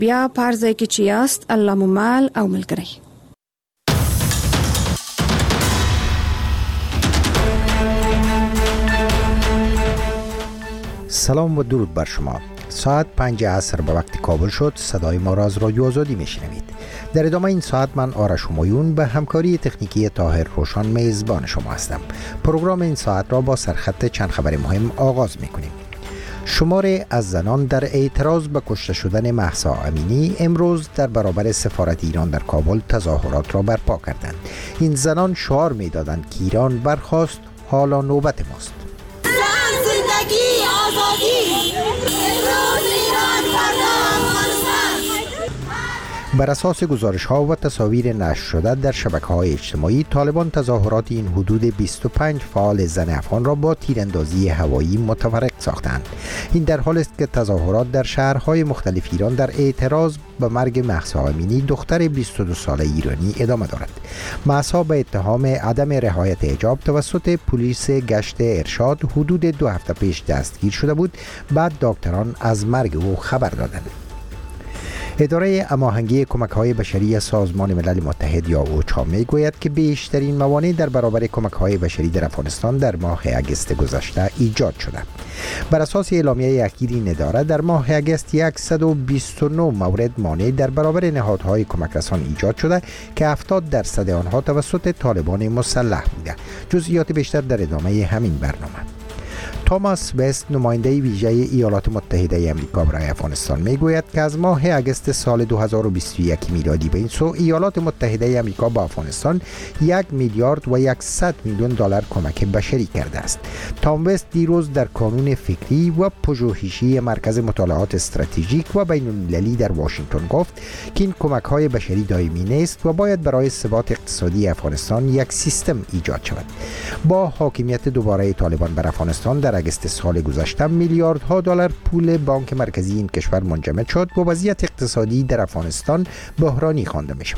بیا پرځای کې چې یاست الله مو مل او ملګری. سلام و درود بر شما. ساعت 5 عصر به وقت کابل شد. صدای ما را از رادیو آزادی میشنوید. در ادامه این ساعت من آرش همایون به همکاری تکنیکی طاهر روشن میزبان شما هستم. پروگرام این ساعت را با سرخط چند خبر مهم آغاز میکنیم. شماری از زنان در اعتراض به کشته شدن مهسا امینی امروز در برابر سفارت ایران در کابل تظاهرات را برپا کردند. این زنان شعار میدادند که ایران برخاست، حالا نوبت ماست. زندگی آزادی، امروز ایران، فردا افغانستان. بر اساس گزارش‌ها و تصاویر نشر شده در شبکه‌های اجتماعی، طالبان تظاهرات این حدود 25 فعال زن افغان را با تیراندازی هوایی متفرق ساختند. این در حالی است که تظاهرات در شهرهای مختلف ایران در اعتراض به مرگ مهسا امینی دختر 22 ساله ایرانی ادامه دارد. مهسا به اتهام عدم رعایت حجاب توسط پلیس گشت ارشاد حدود 2 هفته پیش دستگیر شده بود. بعد دکتران از مرگ او خبر دادند. اداره هماهنگی کمک‌های بشری سازمان ملل متحد یا اوچا میگوید که بیشترین موانع در برابر کمک‌های بشری در افغانستان در ماه اگست گذشته ایجاد شده. بر اساس اعلامیه اخیر این اداره در ماه اگست 129 مورد مانع در برابر نهادهای کمک رسان ایجاد شده که 70% آنها توسط طالبان مسلح بوده. جزئیات بیشتر در ادامه همین برنامه. توماس وست، نماینده ویژه ایالات متحده آمریکا برای افغانستان میگوید که از ماه اگست سال 2021 میلادی به این سو ایالات متحده آمریکا با افغانستان 1 میلیارد و 100 میلیون دلار کمک بشری کرده است. تام وست دیروز در کانون فکری و پژوهشی مرکز مطالعات استراتژیک و بین المللی در واشنگتن گفت که این کمک‌های بشری دائمی نیست و باید برای ثبات اقتصادی افغانستان یک سیستم ایجاد شود. با حاکمیت دوباره طالبان بر افغانستان در اگست سال گذشته میلیاردها دلار پول بانک مرکزی این کشور منجمد شد و وضعیت اقتصادی در افغانستان بحرانی خوانده می شود.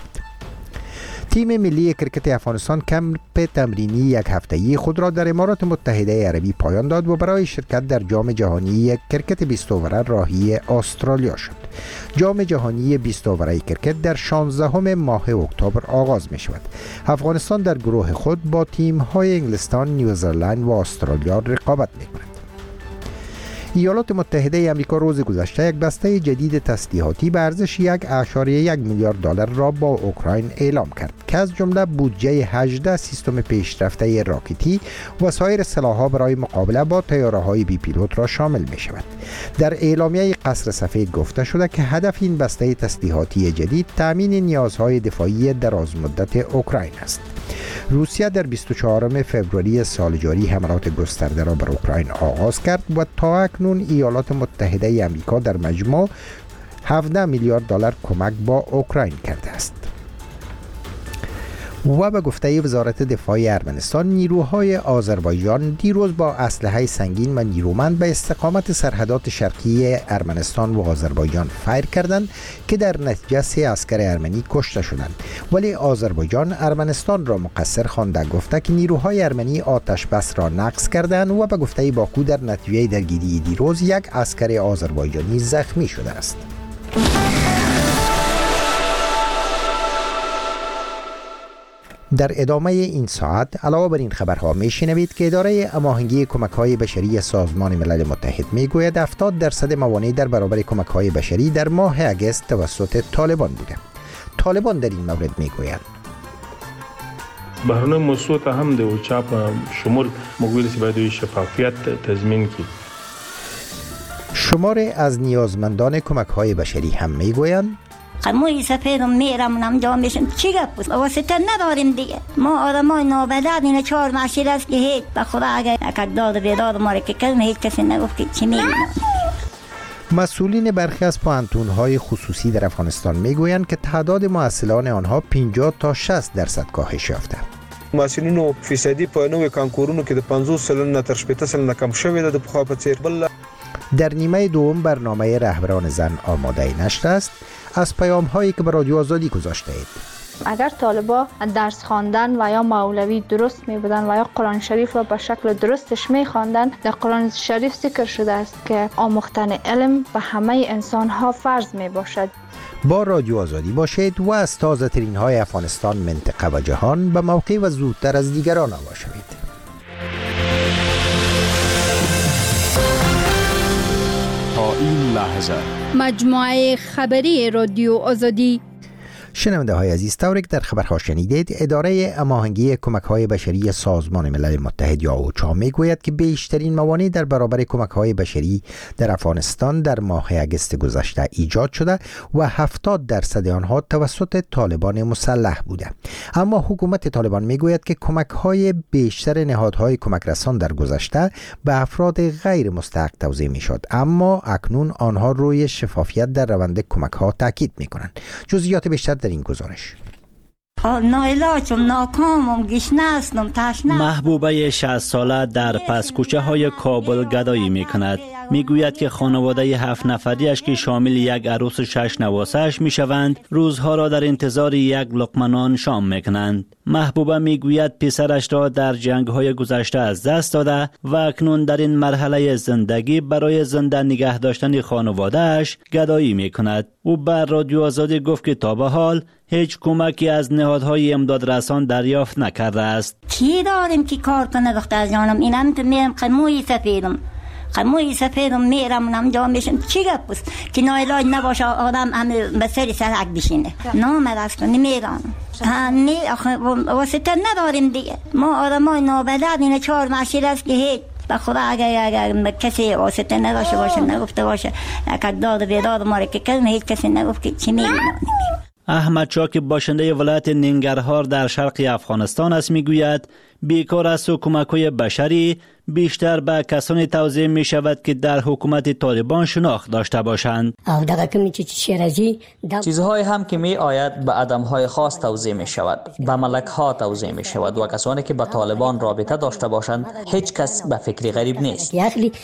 تیم ملی کرکت افغانستان کمپ تمرینی یک هفته‌ای خود را در امارات متحده عربی پایان داد و برای شرکت در جام جهانی کرکت 20 اووره راهی استرالیا شد. جام جهانی 20 اووره کرکت در 16 ماه اکتبر آغاز می شود. افغانستان در گروه خود با تیم‌های انگلستان، نیوزلند و استرالیا رقابت می کند. ایالات متحده آمریکا روز گذشته یک بسته جدید تسلیحاتی به ارزش 1.1 میلیارد دلار را با اوکراین اعلام کرد که از جمله بودجه 18 سیستم پیشرفته راکتی و سایر سلاح‌ها برای مقابله با طیاره‌های بی پیلوت را شامل می شود. در اعلامیه قصر سفید گفته شده که هدف این بسته تسلیحاتی جدید تامین نیازهای دفاعی درازمدت اوکراین است. روسیه در 24 فوریه سال جاری حملات گسترده را بر اوکراین آغاز کرد و تا اکنون ایالات متحده آمریکا در مجموع 17 میلیارد دلار کمک با اوکراین کرده است. و به گفته وزارت دفاع ارمنستان، نیروهای آذربایجان دیروز با اسلحه سنگین و نیرومند به استقامت سرحدات شرقی ارمنستان و آذربایجان فایر کردند که در نتیجه 3 عسکر ارمنی کشته شدند. ولی آذربایجان ارمنستان را مقصر خوانده گفته که نیروهای ارمنی آتش بس را نقض کردند و به گفته باکو در نتیجه درگیری دیروز 1 عسکر آذربایجانی زخمی شده است. در ادامه این ساعت علاوه بر این خبرها میشنوید که اداره هماهنگی کمک‌های بشری سازمان ملل متحد میگوید 70% موانع در برابر کمک‌های بشری در ماه اگست توسط طالبان بوده. طالبان در این مورد میگویند بهرنای مثبت هم ده و چاپ شمول مقبول سی باید شفافیت تضمین کی. شمار از نیازمندان کمک‌های بشری هم میگویند موی سفیدم میرم نمجا میشم چی گپ واسطه نداریم دیگه. ما آدمای نابلد این 4 مسیر است که هیچ به خدا اگر یک داد و بیداد ما را که کردم هیچ کسی نگفت که چی میبینم. مسئولین برخی از پوهنتون‌های خصوصی در افغانستان میگویند که تعداد محصلان آنها 50 تا 60% کاهش یافته. محصلینو فیصدی په نوې کانکورونو کې د 50 سلنه تر 80 سلنه کم شوی ده د پخوا په څیر. بل در نیمه دوم برنامه رهبران زن آماده نشر است. از پیام هایی که به رادیو آزادی گذاشته اید اگر طالبا درس خواندن و یا مولوی درست می بودن و یا قرآن شریف را به شکل درستش می خواندن، در قرآن شریف ذکر شده است که آموختن علم به همه انسان ها فرض می باشد. با رادیو آزادی باشید و از تازه ترین های افغانستان، منطقه و جهان به موقع و زودتر از دیگران آگاه شوید. تا این لحظه مجموعه خبری رادیو آزادی. شنونده های عزیز، طوری که در خبرها شنیدید، اداره هماهنگی کمک های بشری سازمان ملل متحد یا اوچا می گوید که بیشترین موانع در برابر کمک های بشری در افغانستان در ماه اگست گذشته ایجاد شده و 70% آنها توسط طالبان مسلح بوده. اما حکومت طالبان می گوید که کمک های بیشتر نهادهای کمک رسان در گذشته به افراد غیر مستحق توزیع می شد، اما اکنون آنها روی شفافیت در روند کمک ها تاکید می کنند. جزئیات بیشتر در این گزارش. محبوبه 60 ساله در پسکوچه های کابل گدایی می کند. می گوید که خانواده 7 نفریش که شامل یک عروس 6 نواسه‌اش می شوند، روزها را در انتظار یک لقمه نان شام می کنند. محبوبه می گوید پسرش را در جنگ های گذشته از دست داده و اکنون در این مرحله زندگی برای زنده نگه داشتن خانواده‌اش گدایی می کند. او بر رادیو آزادی گفت که تا به حال هیچ کمکی از نهادهای امداد رسان دریافت نکرده است. چی داریم که کار کنه دختر جانم؟ اینم که میرم قموی سفیدم میرم اونجا میشم چی گپ است که ناعلاج نباشه آدم همه به سر سرک بشینه. نامرس کنی میرم واسطه نداریم دیگه. ما آدمای نابلد این 4 معشیر است که هیچ به خدا اگر کسی واسطه نداشته باشه نگفته باشه یک داد بیداد ما را که کلمه هیچ کسی نگفت که چی میگه. احمد شاه که باشنده ولایت ننگرهار در شرق افغانستان است میگوید بیکار است و کمک‌های بشری بیشتر به کسانی توزیع می شود که در حکومت طالبان شناخت داشته باشند. چیزهای هم که می آید به آدم‌های خاص توزیع می شود، به ملک‌ها توزیع می شود و کسانی که به طالبان رابطه داشته باشند هیچ کس به فکر غریب نیست.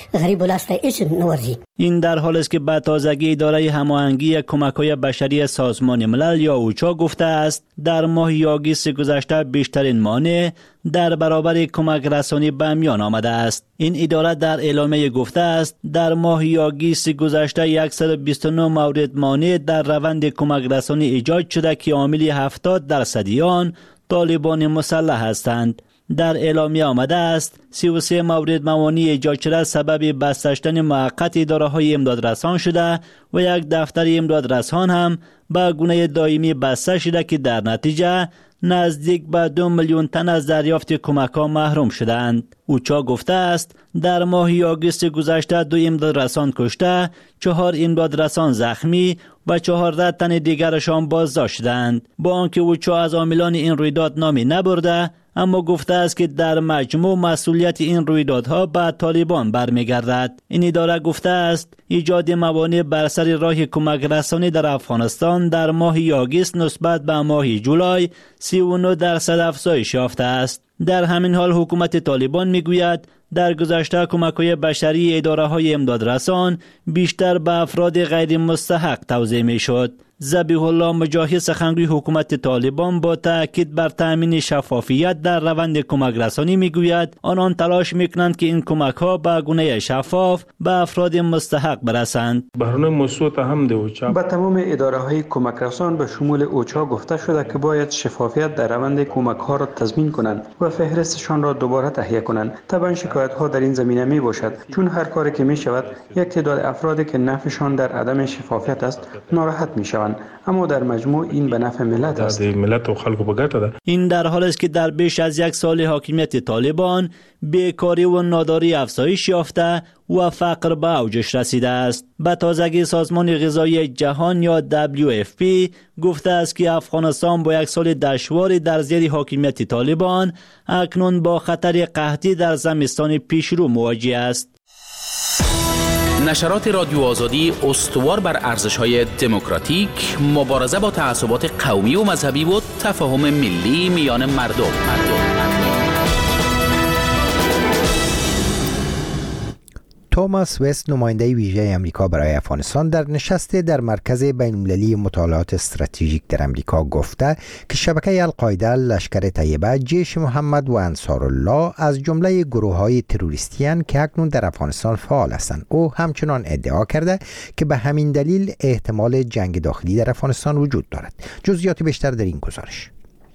این در حالی است که به تازگی اداره هماهنگی کمک‌های بشری سازمان ملل یا اوچا گفته است در ماه آگوست گذشته بیشترین مانع در برابر کمک رسانی به میان آمده است. این اداره در اعلامیه گفته است در ماه آگوست گذشته 129 مورد مانع در روند کمک رسانی ایجاد شده که عامل 70% آن طالبان مسلح هستند. در اعلامیه آمده است 33 مورد موانع ایجاد شده سبب بسته موقت اداره‌های امداد رسان شده و یک دفتر امداد رسان هم به گونه دائمی بسته شده که در نتیجه نزدیک به 2 میلیون تن از دریافت کمک‌ها محروم شدند. اوچا گفته است در ماه آگوست گذشته 2 امداد رسان کشته، 4 امداد رسان زخمی و 14 تن دیگرشان بازداشت شدند. با آنکه اوچا از عاملان این رویداد نامی نبرده، اما گفته است که در مجموع مسئولیت این رویدادها به طالبان برمیگردد. این اداره گفته است ایجاد موانع بر سر راه کمک رسانی در افغانستان در ماه آگوست نسبت به ماه جولای 39% افزایش یافته است. در همین حال حکومت طالبان میگوید در گذشته کمک‌های بشری اداره‌های امداد رسان بیشتر به افراد غیر مستحق توزیع می‌شد. ذبیح الله مجاهد سخنگوی حکومت طالبان با تاکید بر تامین شفافیت در روند کمک رسانی میگوید آنان تلاش میکنند که این کمک‌ها به گونه شفاف به افراد مستحق برسند. برنامه موسوعه هم ده اوچا به تمام اداره‌های کمک رسان به شمول اوچا گفته شده که باید شفافیت در روند کمک‌ها را تضمین کنند و فهرستشان را دوباره تهیه کنند. طبعا شکایت‌ها در این زمینه میباشد، چون هر کاری که میشود یک تعداد افرادی که نفعشان در عدم شفافیت است ناراحت میشوند، اما در مجموع این به نفع ملت است. ملت و خلق به ګټه ده. این در حالی است که در بیش از 1 سال حاکمیت طالبان بیکاری و ناداری افزایش یافته و فقر به اوجش رسیده است. به تازگی سازمان غذایی جهان یا WFP گفته است که افغانستان با 1 سال دشواری در زیر حاکمیت طالبان اکنون با خطر قحطی در زمستان پیشرو مواجه است. نشرات رادیو آزادی استوار بر ارزش‌های دموکراتیک، مبارزه با تعصبات قومی و مذهبی و تفاهم ملی میان مردم. توماس وست نماینده ویژه امریکا برای افغانستان در نشست در مرکز بین‌المللی مطالعات استراتژیک در امریکا گفته که شبکه القاعده، لشکر طیبه، جیش محمد و انصارالله از جمله گروه‌های تروریستی اند که اکنون در افغانستان فعال هستند. او همچنان ادعا کرده که به همین دلیل احتمال جنگ داخلی در افغانستان وجود دارد. جزئیات بیشتر در این گزارش.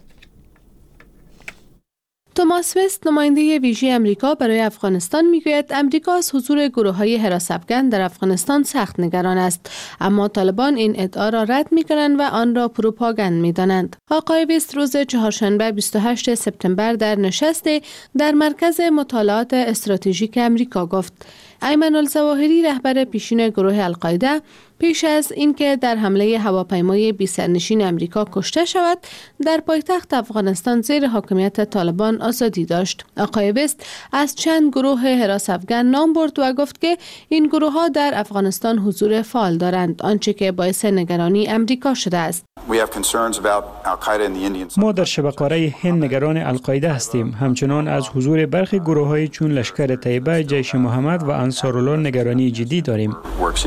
توماس وست نماینده ویژه امریکا برای افغانستان میگوید امریکا از حضور گروه‌های حراس افغان در افغانستان سخت نگران است، اما طالبان این ادعا را رد می‌کنند و آن را پروپاگاند می‌دانند. آقای وست روز چهارشنبه 28 سپتامبر در نشست در مرکز مطالعات استراتژیک امریکا گفت ایمن الظواهری رهبر پیشین گروه القاعده پیش از اینکه در حمله هواپیمای بی سرنشین امریکا کشته شود در پایتخت افغانستان زیر حاکمیت طالبان آزادی داشت. آقای وست از چند گروه حراس افغان نام برد و گفت که این گروه ها در افغانستان حضور فعال دارند، آنچه که باعث نگرانی امریکا شده است. ما در شبه‌قاره هند نگران القاعده هستیم. همچنان از حضور برخی گروه‌های چون لشکر طیبه، جیش محمد و انصارالله نگرانی جدی داریم.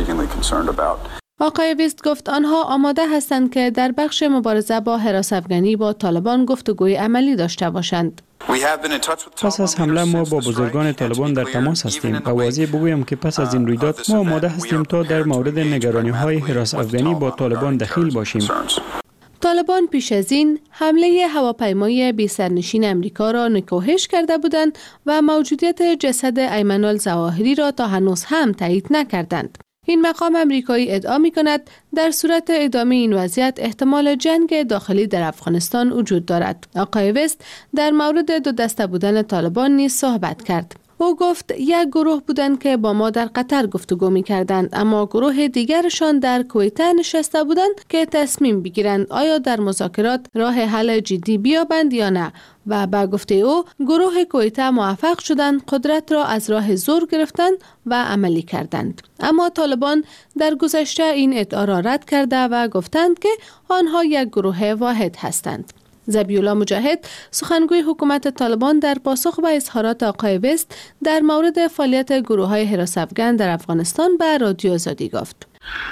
آقای وست گفت آنها آماده هستند که در بخش مبارزه با حراس افغانی با طالبان گفتگوی عملی داشته باشند. پس از حمله ما با بزرگان طالبان در تماس هستیم و واضح بگویم که پس از این رویداد ما آماده هستیم تا در مورد نگرانی‌های حراس افغانی با طالبان دخیل باشیم. طالبان پیش از این حمله هواپیمای بی سرنشین امریکا را نکوهش کرده بودند و موجودیت جسد ایمن الظواهری را تا هنوز هم تایید نکردند. این مقام امریکایی ادعا می کند در صورت ادامه این وضعیت احتمال جنگ داخلی در افغانستان وجود دارد. آقای وست در مورد دو دسته بودن طالبان نیز صحبت کرد. او گفت یک گروه بودند که با ما در قطر گفتگو می کردند، اما گروه دیگرشان در کویته نشسته بودند که تصمیم بگیرند آیا در مذاکرات راه حل جدی بیابند یا نه. و با گفته او گروه کویته موفق شدند قدرت را از راه زور گرفتند و عملی کردند. اما طالبان در گذشته این ادعا را رد کرده و گفتند که آنها یک گروه واحد هستند. ذبیح‌الله مجاهد سخنگوی حکومت طالبان در پاسخ به اظهارات آقای وست در مورد فعالیت گروه‌های حراس افغان در افغانستان به رادیو آزادی گفت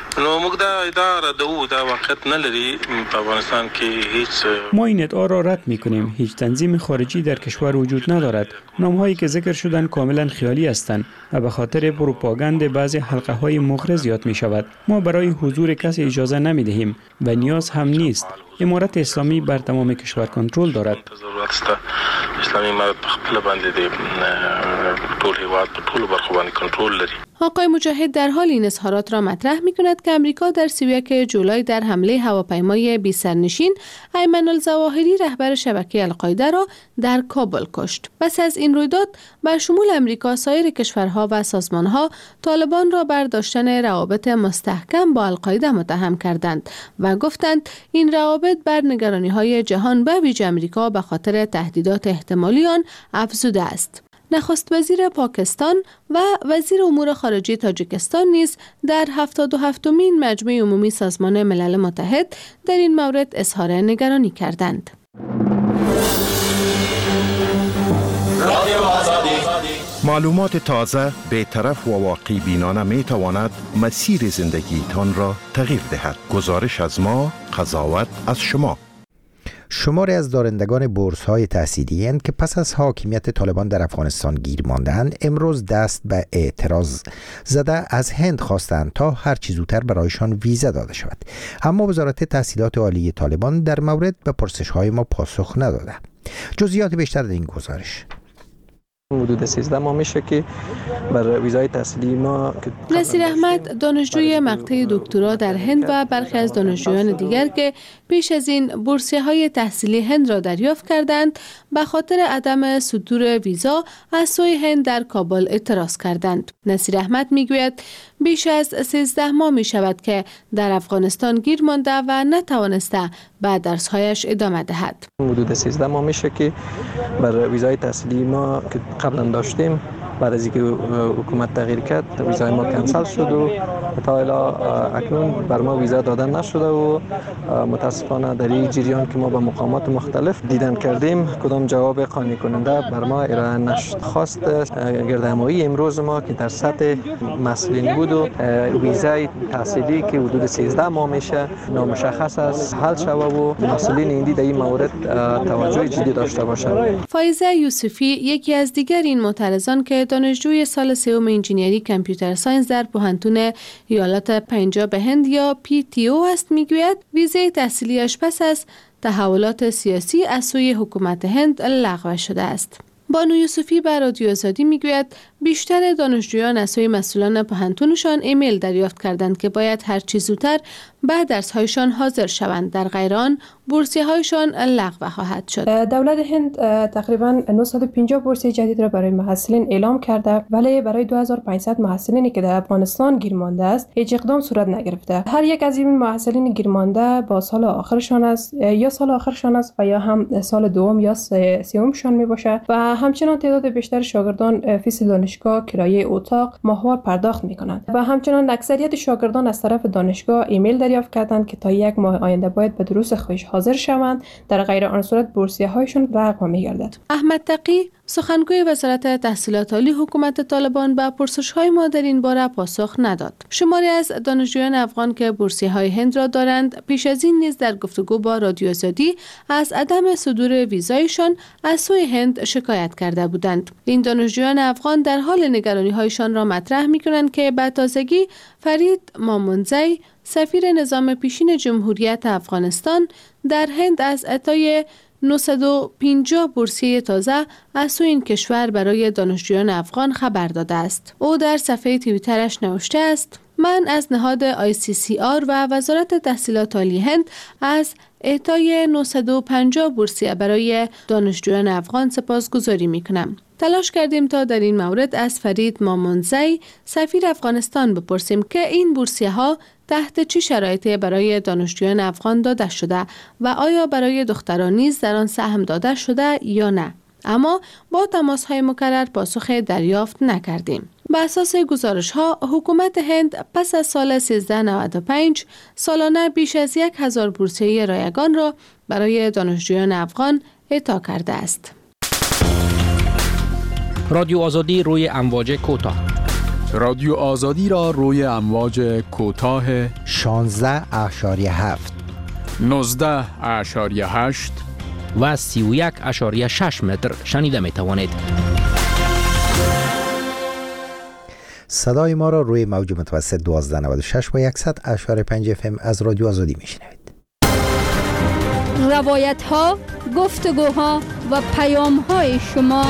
ما این ادعا را رد می‌کنیم. هیچ تنظیم خارجی در کشور وجود ندارد. نام‌هایی که ذکر شدن کاملا خیالی هستند و به خاطر پروپاگاند بعضی حلقه‌های مغرض یاد می‌شود. ما برای حضور کسی اجازه نمی‌دهیم و نیاز هم نیست. امارت اسلامی بر تمام کشور کنترل دارد. آقای مجاهد در حال این اظهارات را مطرح می کند که امریکا در 31 جولای در حمله هواپیمای بی سرنشین ایمن الظواهری رهبر شبکه القاعده را در کابل کشت. پس از این رویداد به شمول امریکا سایر کشورها و سازمانها طالبان را بر داشتن روابط مستحکم با القاعده متهم کردند و گفتند این روابط بر نگرانی‌های جهان به ویژه امریکا به خاطر تهدیدات احتمالی آن افزوده است. نخست وزیر پاکستان و وزیر امور خارجه تاجیکستان نیز در 77مین مجمع عمومی سازمان ملل متحد در این مورد اظهار نگرانی کردند. معلومات تازه، بی‌طرف و واقع بینانه می تواند مسیر زندگیتان را تغییر دهد. گزارش از ما، قضاوت از شما. شماری از دارندگان بورس‌های تحصیلی اند که پس از حاکمیت طالبان در افغانستان گیر ماندند امروز دست به اعتراض زده از هند خواستند تا هر چه زودتر برایشان ویزا داده شود، اما وزارت تحصیلات عالی طالبان در مورد به پرسش‌های ما پاسخ نداده. جزئیات بیشتر در این گزارش. حدود 13 ماه میشه که بر ویزای تحصیلی ما نصیر احمد دانشجوی مقطع دکترا در هند و برخی از دانشجویان دیگر که پیش از این بورسیه‌های تحصیلی هند را دریافت کردند به خاطر عدم صدور ویزا از سوی هند در کابل اعتراض کردند. نصیر احمد میگوید بیش از 13 ماه می شود که در افغانستان گیر مانده و نتوانسته به درس‌هایش ادامه دهد. حدود 13 ماه میشه که بر ویزای تحصیلی ما که قبلا داشتیم بعد از اینکه حکومت تغییر کرد ویزای ما کنسل شد و تا اکنون بر ما ویزا دادن نشده و متاسفانه در این جریان که ما با مقامات مختلف دیدن کردیم کدام جواب قانع کننده بر ما ارائه نشد. خواست گردهمایی امروز ما که در سطح مسئولین بود و ویزای تحصیلی که حدود 13 ماه میشه نامشخص است حل شود و مسئولین هندی در این مورد توجه جدی داشته باشند. فایزه یوسفی یکی از دیگر این معترضان که دانشجوی سال سوم انجینری کامپیوتر ساینس در پوهنتون ایالات پنجاب هند یا PTO است میگوید ویزه تحصیلیش پس از تحولات سیاسی از سوی حکومت هند لغو شده است. بانو یوسفی بر رادیو آزادی میگوید بیشتر دانشجویان از سوی مسئولان پوهنتونشان ایمیل دریافت کردند که باید هر چه زودتر بعد درس‌هایشان حاضر شوند، در غیر آن بورسیه‌هایشان لغو خواهد شد. دولت هند تقریبا 950 بورسیه جدید را برای محصلین اعلام کرده، ولی برای 2500 محصلینی که در افغانستان گیر مانده است هیچ اقدام صورت نگرفته. هر یک از این محصلین گیر مانده با سال آخرشان است یا سال آخرشان است و یا هم سال دوم یا سومشان میباشه و همچنان تعداد بیشتر شاگردان فیس دانشگاه، کرایه اتاق ماهوار پرداخت میکنند و همچنان اکثریت شاگردان از طرف دانشگاه ایمیل دریافت کردند که تا یک ماه آینده باید به دروس خودش حاضر شوند، در غیر آن صورت بورسیه هایشون لغو می‌گردد. احمد تقی سخنگوی وزارت تحصیلات عالی حکومت طالبان به پرسش‌های ما در این باره پاسخ نداد. شماری از دانشجویان افغان که بورسیه‌های هند را دارند پیش از این نیز در گفتگو با رادیو آزادی از عدم صدور ویزایشان از سوی هند شکایت کرده بودند. این دانشجویان افغان در حال نگرانی‌هایشان را مطرح می‌کنند که به تازگی فرید مامونزی سفیر نظام پیشین جمهوریت افغانستان در هند از اعطای 950 بورسیه تازه از سوی این کشور برای دانشجویان افغان خبر داده است. او در صفحه توییترش نوشته است: من از نهاد ICCR و وزارت تحصیلات عالی هند از اعطای 950 بورسیه برای دانشجویان افغان سپاسگزاری می‌کنم. تلاش کردیم تا در این مورد از فرید مامونزی سفیر افغانستان بپرسیم که این بورسیه ها تحت چه شرایطی برای دانشجویان افغان داده شده و آیا برای دختران نیز در آن سهم داده شده یا نه، اما با تماس‌های مکرر پاسخ دریافت نکردیم. بر اساس گزارش‌ها حکومت هند پس از سال 1395 سالانه بیش از 1000 بورسیه رایگان را برای دانشجویان افغان اعطا کرده است. رادیو آزادی روی امواج کوتاه. رادیو آزادی را روی امواج کوتاه 16.7 19.8 و 31.6 متر شنیده می توانید. صدای ما را روی موج متوسط 1296 و 100.5 FM از رادیو آزادی می شنوید. روایت ها، گفتگوها و پیام های شما.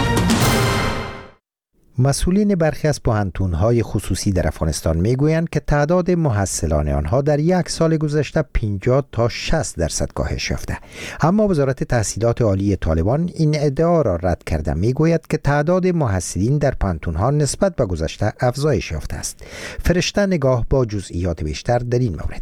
مسئولین برخی از پوهنتون‌های خصوصی در افغانستان میگویند که تعداد محصلان آنها در یک سال گذشته 50 تا 60% کاهش یافته. اما وزارت تحصیلات عالی طالبان این ادعا را رد کرده، میگوید که تعداد محصلین در پوهنتون‌ها نسبت به گذشته افزایش یافته است. فرشته نگاه با جزئیات بیشتر در این مورد.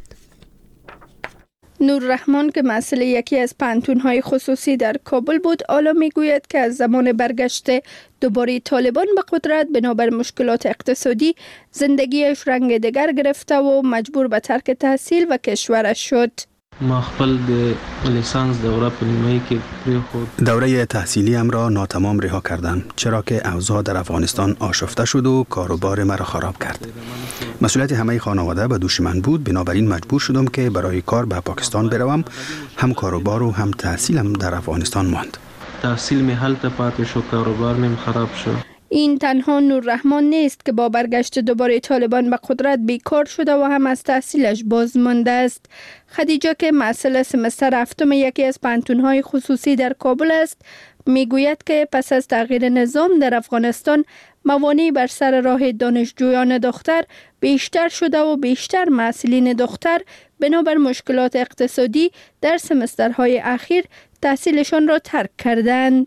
نور رحمان که مسئول یکی از پوهنتون‌های خصوصی در کابل بود، حالا میگوید که از زمان برگشت دوباره طالبان به قدرت بنابر مشکلات اقتصادی زندگیش رنگ دیگر گرفته و مجبور به ترک تحصیل و کشورش شد. ما خپل د لیسانس دوره په نیمه کې پریښود. دوره تحصیلی ام را ناتمام رها کردم، چرا که اوضاع در افغانستان آشفته شد و کاروبار مرا خراب کرد. مسئولیت همه خانواده به دوش من بود، بنابراین مجبور شدم که برای کار به پاکستان بروم. هم کاروبار و هم تحصیلم در افغانستان ماند. تحصیل می هلته پاتې شو، کاروبار میم خراب شد. این تنها نور رحمان نیست که با برگشت دوباره طالبان به قدرت بیکار شده و هم از تحصیلش باز مانده است. خدیجه که مسئول سمستر هفتم یکی از پوهنتون‌های خصوصی در کابل است، میگوید که پس از تغییر نظام در افغانستان موانع بر سر راه دانشجویان دختر بیشتر شده و بیشتر محصلین دختر بنابر مشکلات اقتصادی در سمسترهای اخیر تحصیلشان را ترک کردند.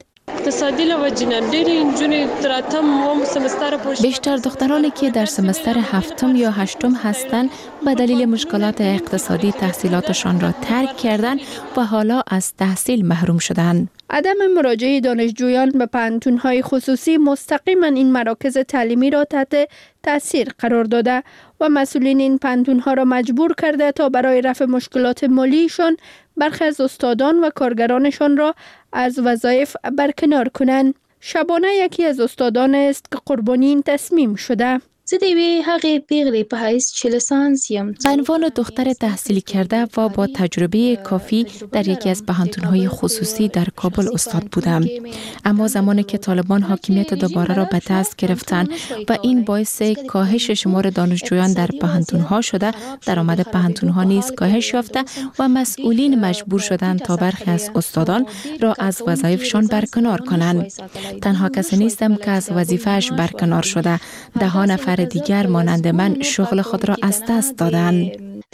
بیشتر دخترانی که در سمستر هفتم یا هشتم هستند به دلیل مشکلات اقتصادی تحصیلاتشان را ترک کردند و حالا از تحصیل محروم شدند. عدم مراجعه دانشجویان به پانتون‌های خصوصی مستقیما این مراکز تعلیمی را تحت تاثیر قرار داده و مسئولین این پانتون‌ها را مجبور کرده تا برای رفع مشکلات مالیشان برخی از استادان و کارگرانشان را از وظایف برکنار کنند. شبانه یکی از استادان است که قربانی این تصمیم شده. زه د یوې هغې پیغلې په حیث چې لیسانس یم. به عنوان دختر تحصیل کرده و با تجربه کافی در یکی از پوهنتون‌های خصوصی در کابل استاد بودم. اما زمانی که طالبان حاکمیت دوباره را به دست گرفتند و این باعث کاهش شمار دانشجویان در پوهنتون‌ها شده، درآمد پوهنتون‌ها نیز کاهش یافته و مسئولین مجبور شدند تا برخی از استادان را از وظایفشان برکنار کنند. تنها کسی نیستم که از وظیفه‌اش برکنار شده. ده نفر دیگر مانند من شغل خود را از دست دادند.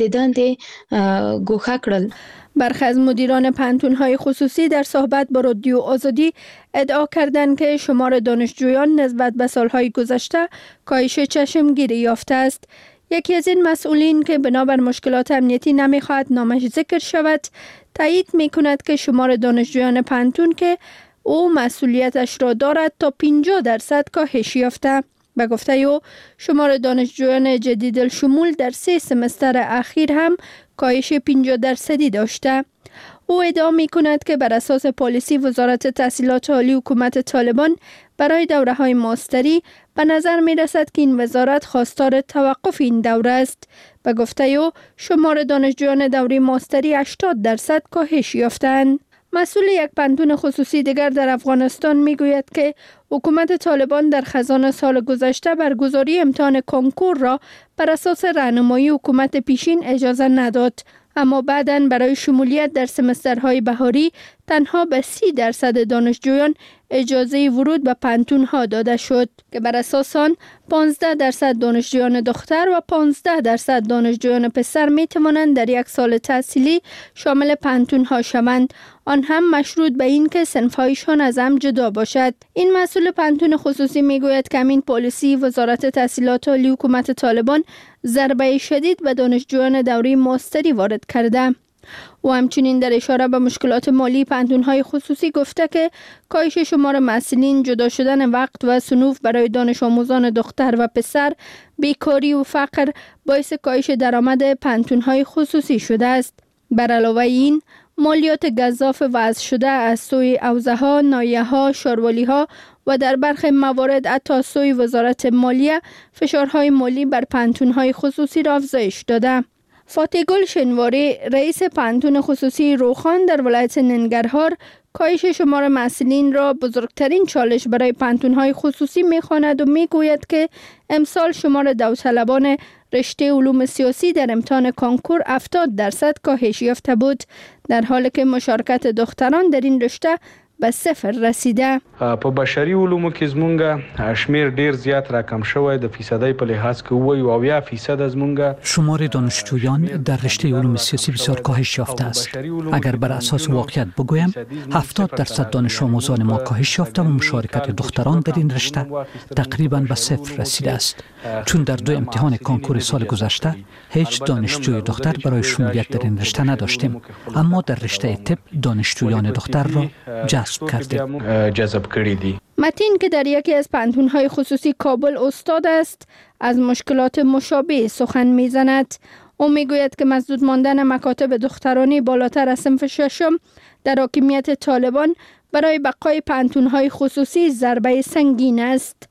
برخی از مدیران پانتون‌های خصوصی در صحبت با رادیو آزادی ادعا کردند که شمار دانشجویان نسبت به سالهای گذشته کاهش چشمگیری یافته است. یکی از این مسئولین که بنابر مشکلات امنیتی نمی‌خواهد نامش ذکر شود، تایید می‌کند که شمار دانشجویان پانتون که او مسئولیتش را دارد تا 50% کاهش یافته. به گفته او شمار دانشجویان جدید الشمول در 3 سمستر اخیر هم کاهش 50% داشته. او ادعا می کند که بر اساس پالیسی وزارت تحصیلات عالی حکومت طالبان برای دوره های ماستری به نظر می رسد که این وزارت خواستار توقف این دوره است. به گفته او شمار دانشجویان دوره ماستری 80% کاهش یافتند. مسئول یک پانتون خصوصی دیگر در افغانستان می گوید که حکومت طالبان در خزان سال گذشته برگزاری امتحان کنکور را بر اساس راهنمایی حکومت پیشین اجازه نداد، اما بعداً برای شمولیت در سمسترهای بهاری تنها به 30% دانشجویان اجازه ورود به پانتون‌ها داده شد که بر اساس آن 15% دانشجویان دختر و 15% دانشجویان پسر می توانند در یک سال تحصیلی شامل پانتون‌ها شوند، آن هم مشروط به این که صنف‌هایشان از هم جدا باشد. این مسئول پانتون خصوصی می گوید که همین پالیسی وزارت تحصیلات عالی حکومت طالبان ضربه شدید به دانشجویان دوره ماستری وارد کرده. او همچنین در اشاره به مشکلات مالی پانتون‌های خصوصی گفته که کاهش شمار محصلین، جدا شدن وقت و صنوف برای دانش آموزان دختر و پسر، بیکاری و فقر باعث کاهش درآمد پانتون‌های خصوصی شده است. بر علاوه این، مالیات گزاف وضع شده از سوی حوزه‌ها، ناحیه‌ها، شاروالی‌ها و در برخی موارد حتی از سوی وزارت مالیه فشارهای مالی بر پانتون‌های خصوصی را افزایش داده. فاتح گل شنواری، رئیس پانتون خصوصی روخان در ولایت ننگرهار، کاهش شمار محصلین را بزرگترین چالش برای پانتون‌های خصوصی می‌خواند و می‌گوید که امسال شمار داوطلبان رشته علوم سیاسی در امتحان کنکور 70% کاهش یافته بود، در حالی که مشارکت دختران در این رشته به 0 رسیده. په بشري علومو کې زمونږ شمیر ډیر زیات راکم شوی، د فیصدی په لحاظ کې وایو 70% از مونږ. شمار دانشجویان در رشته علوم سیاسی بسیار کاهش یافته است. اگر بر اساس واقعیت بگویم 70% دانش آموزان ما کاهش یافته و مشارکت دختران در این رشته تقریبا به 0 رسیده است، چون در 2 امتحان کنکور سال گذشته هیچ دانشجوی دختر برای شمولیت در این رشته نداشتیم، اما در رشته طب دانشجویان دختر را جذب کردیم. متین که در یکی از پانتون‌های خصوصی کابل استاد است، از مشکلات مشابه سخن می‌زند. او می‌گوید که مسدود ماندن مکاتب دخترانی بالاتر از صنف 6 در حاکمیت طالبان برای بقای پانتون‌های خصوصی ضربه سنگین است.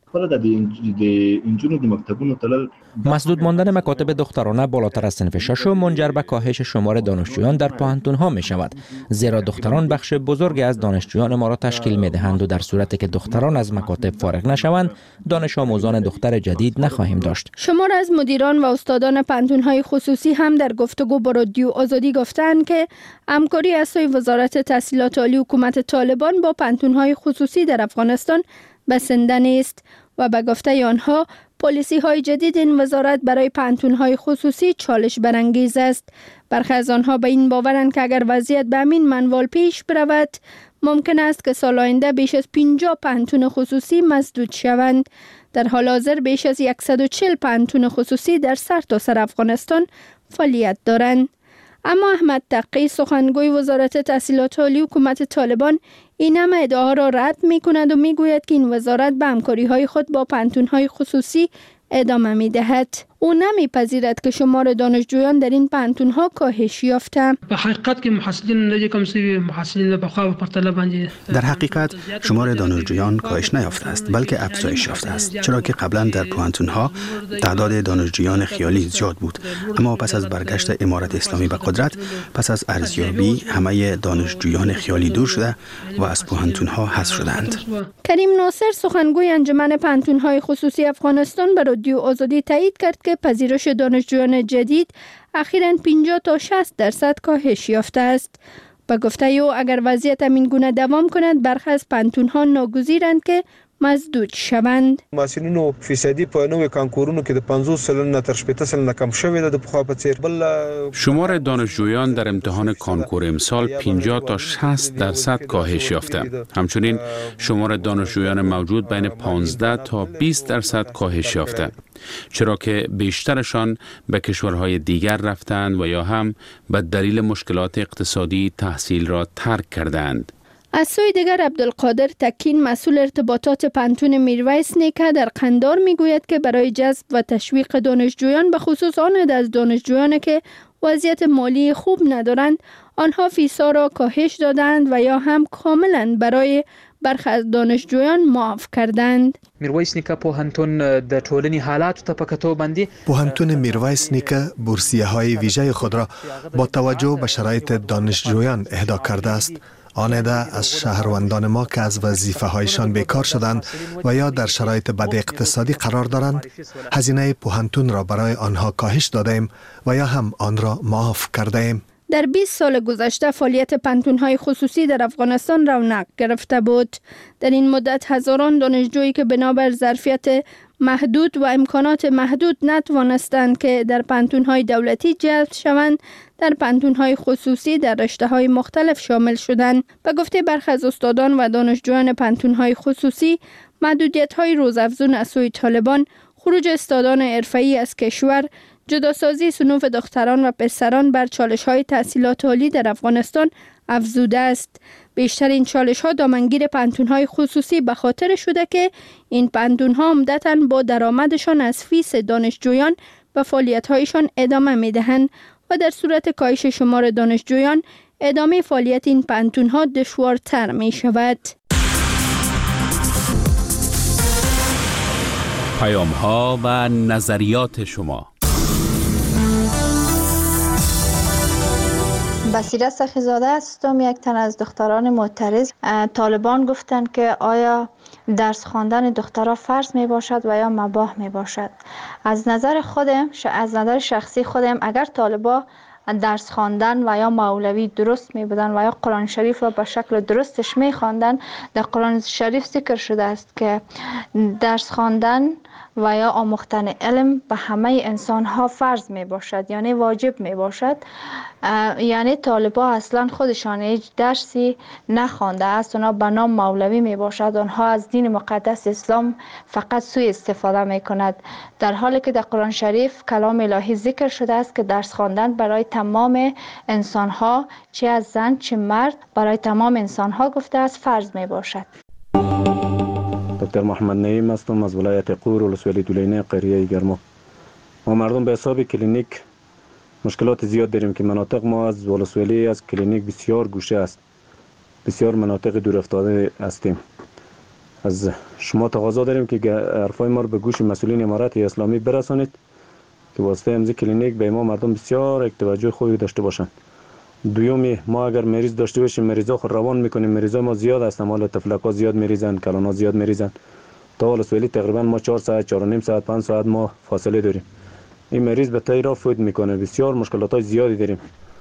مسدود ماندن مکاتب دخترانه بالاتر از صنف 6 منجر به کاهش شمار دانشجویان در پوهنتون‌ها می شود، زیرا دختران بخش بزرگی از دانشجویان ما را تشکیل می دهند و در صورتی که دختران از مکاتب فارغ نشوند، دانش آموزان دختر جدید نخواهیم داشت. شمار از مدیران و استادان پانتون‌های خصوصی هم در گفتگو با رادیو آزادی گفتند که همکاری از سوی وزارت تحصیلات عالی حکومت طالبان با پانتون‌های خصوصی در افغانستان بسنده نیست و به گفته آنها پالیسی های جدید این وزارت برای پانتون‌های خصوصی چالش برانگیز است. برخی از آنها به این باورند که اگر وضعیت به همین منوال پیش برود، ممکن است که سال آینده بیش از 50 پانتون خصوصی مسدود شوند. در حال حاضر بیش از 140 پانتون خصوصی در سرتاسر افغانستان فعالیت دارند. اما احمد تقی سخنگوی وزارت تحصیلات عالی حکومت طالبان این همه ادعاها را رد می کند و می گوید که این وزارت به همکاری های خود با پانتون‌های خصوصی ادامه می دهد. او نمیپذیرد که شمار دانشجویان در این پانتون‌ها کاهش یافته. به حقیقت که محصلین نجکم سی محصلین بخواب پرتله بنجی در حقیقت شمار دانشجویان کاهش نیافته است بلکه افزایش یافته است، چرا که قبلا در پوانتون‌ها تعداد دانشجویان خیالی زیاد بود، اما پس از برگشت امارت اسلامی به قدرت، پس از ارزیابی همه دانشجویان خیالی دور شده و از پوانتون‌ها حذف شدند. کریم ناصر سخنگوی انجمن پانتون‌های خصوصی افغانستان به رادیو آزادی تایید کرد که پذیرش دانشجویان جدید اخیراً 50 تا 60% کاهش یافته است. با گفته او اگر وضعیت همین گونه دوام کند برخی از پانتون‌ها ناگزیرند که مزدود شوند. محصلینو فیصدی په نوې کانکورونو کې د 50 سلنه تر 80 سلنه کم شوی د پخوا په څیر. شمار دانشجویان در امتحان کانکور امسال 50 تا 60% کاهش یافته. همچنین شمار دانشجویان موجود بین 15 تا 20% کاهش یافته، چرا که بیشترشان به کشورهای دیگر رفتند و یا هم به دلیل مشکلات اقتصادی تحصیل را ترک کردند. از سوی دیگر عبدالقادر تکین مسئول ارتباطات پانتون میرویس نیکه در قندار میگوید که برای جذب و تشویق دانشجویان به خصوص آن از دانشجویان که وضعیت مالی خوب ندارند آنها فیسا را کاهش دادند و یا هم کاملا برای برخی از دانشجویان معاف کردند. میرویس نیکه پوهنتون د ټولنې حالات ته په کتو باندې پوهنتون میرویس نیکه بورسیه های ویژه خود را با توجه به شرایط دانشجویان اهدا کرده است. آن عده از شهروندان ما که از وظیفه هایشان بیکار شدند و یا در شرایط بد اقتصادی قرار دارند، هزینه پوهنتون را برای آنها کاهش داده ایم و یا هم آن را معاف کرده ایم. در 20 سال گذشته فعالیت پانتون‌های خصوصی در افغانستان رونق گرفته بود. در این مدت هزاران دانشجویی که بنابر ظرفیت محدود و امکانات محدود نتوانستند که در پانتون‌های دولتی جذب شوند، در پانتون‌های خصوصی در رشته‌های مختلف شامل شدند. به گفته برخی از استادان و دانشجویان پانتون‌های خصوصی، محدودیت‌های روزافزون از سوی طالبان، خروج استادان حرفه‌ای از کشور، جداسازی صنوف دختران و پسران بر چالش‌های تحصیلات عالی در افغانستان افزوده است. بیشتر این چالش‌ها دامنگیر پانتون‌های خصوصی به خاطر شده که این پانتون‌ها عمدتاً با درآمدشان از فیس دانشجویان به فعالیت‌هایشان ادامه می‌دهند و در صورت کاهش شمار دانشجویان ادامه فعالیت این پانتون‌ها دشوارتر می‌شود. پیام‌ها و نظریات شما. بصیره سخیزاده هستم، یک تن از دختران معترض. طالبان گفتند که آیا درس خواندن دخترها فرض می باشد و یا مباح می باشد. از نظر شخصی خودم اگر طالبا درس خواندن و یا مولوی درست می بودن و یا قرآن شریف را به شکل درستش می خواندن، در قرآن شریف ذکر شده است که درس خواندن و یا آموختن علم به همه انسان ها فرض می باشد، یعنی واجب می باشد. یعنی طالبا اصلا خودشان هیچ درسی نخوانده است، اونا به نام مولوی می باشد، آنها از دین مقدس اسلام فقط سوء استفاده می کند، در حالی که در قرآن شریف کلام الهی ذکر شده است که درس خواندن برای تمام انسان ها، چه از زن چه مرد، برای تمام انسان ها گفته است فرض می باشد. دکتر محمد نعیم هستم از ولایت قور ولسوالی دولینه قریه گرما. ما مردم به حساب کلینیک مشکلات زیاد داریم که مناطق ما از ولسوالی از کلینیک بسیار گوشه است، بسیار مناطق دور افتاده هستیم. از شما تقاضا داریم که حرفای ما رو به گوش مسئولین امارت اسلامی برسانید که واسطه امضای کلینیک به ما مردم بسیار توجه خوبی داشته باشند. دومی، ما اگر مریض داشته باشیم مریضا خود روان میکنیم، مریضا ما زیاد هستن، مال تفلکا زیاد میریزن، کلانا زیاد میریزن. تا ولسوالی تقریبا ما 4 ساعت 4.5 ساعت 5 ساعت ما فاصله داریم. این مریض به تیرا فوت میکنه، بسیار مشکلات زیادی داریم.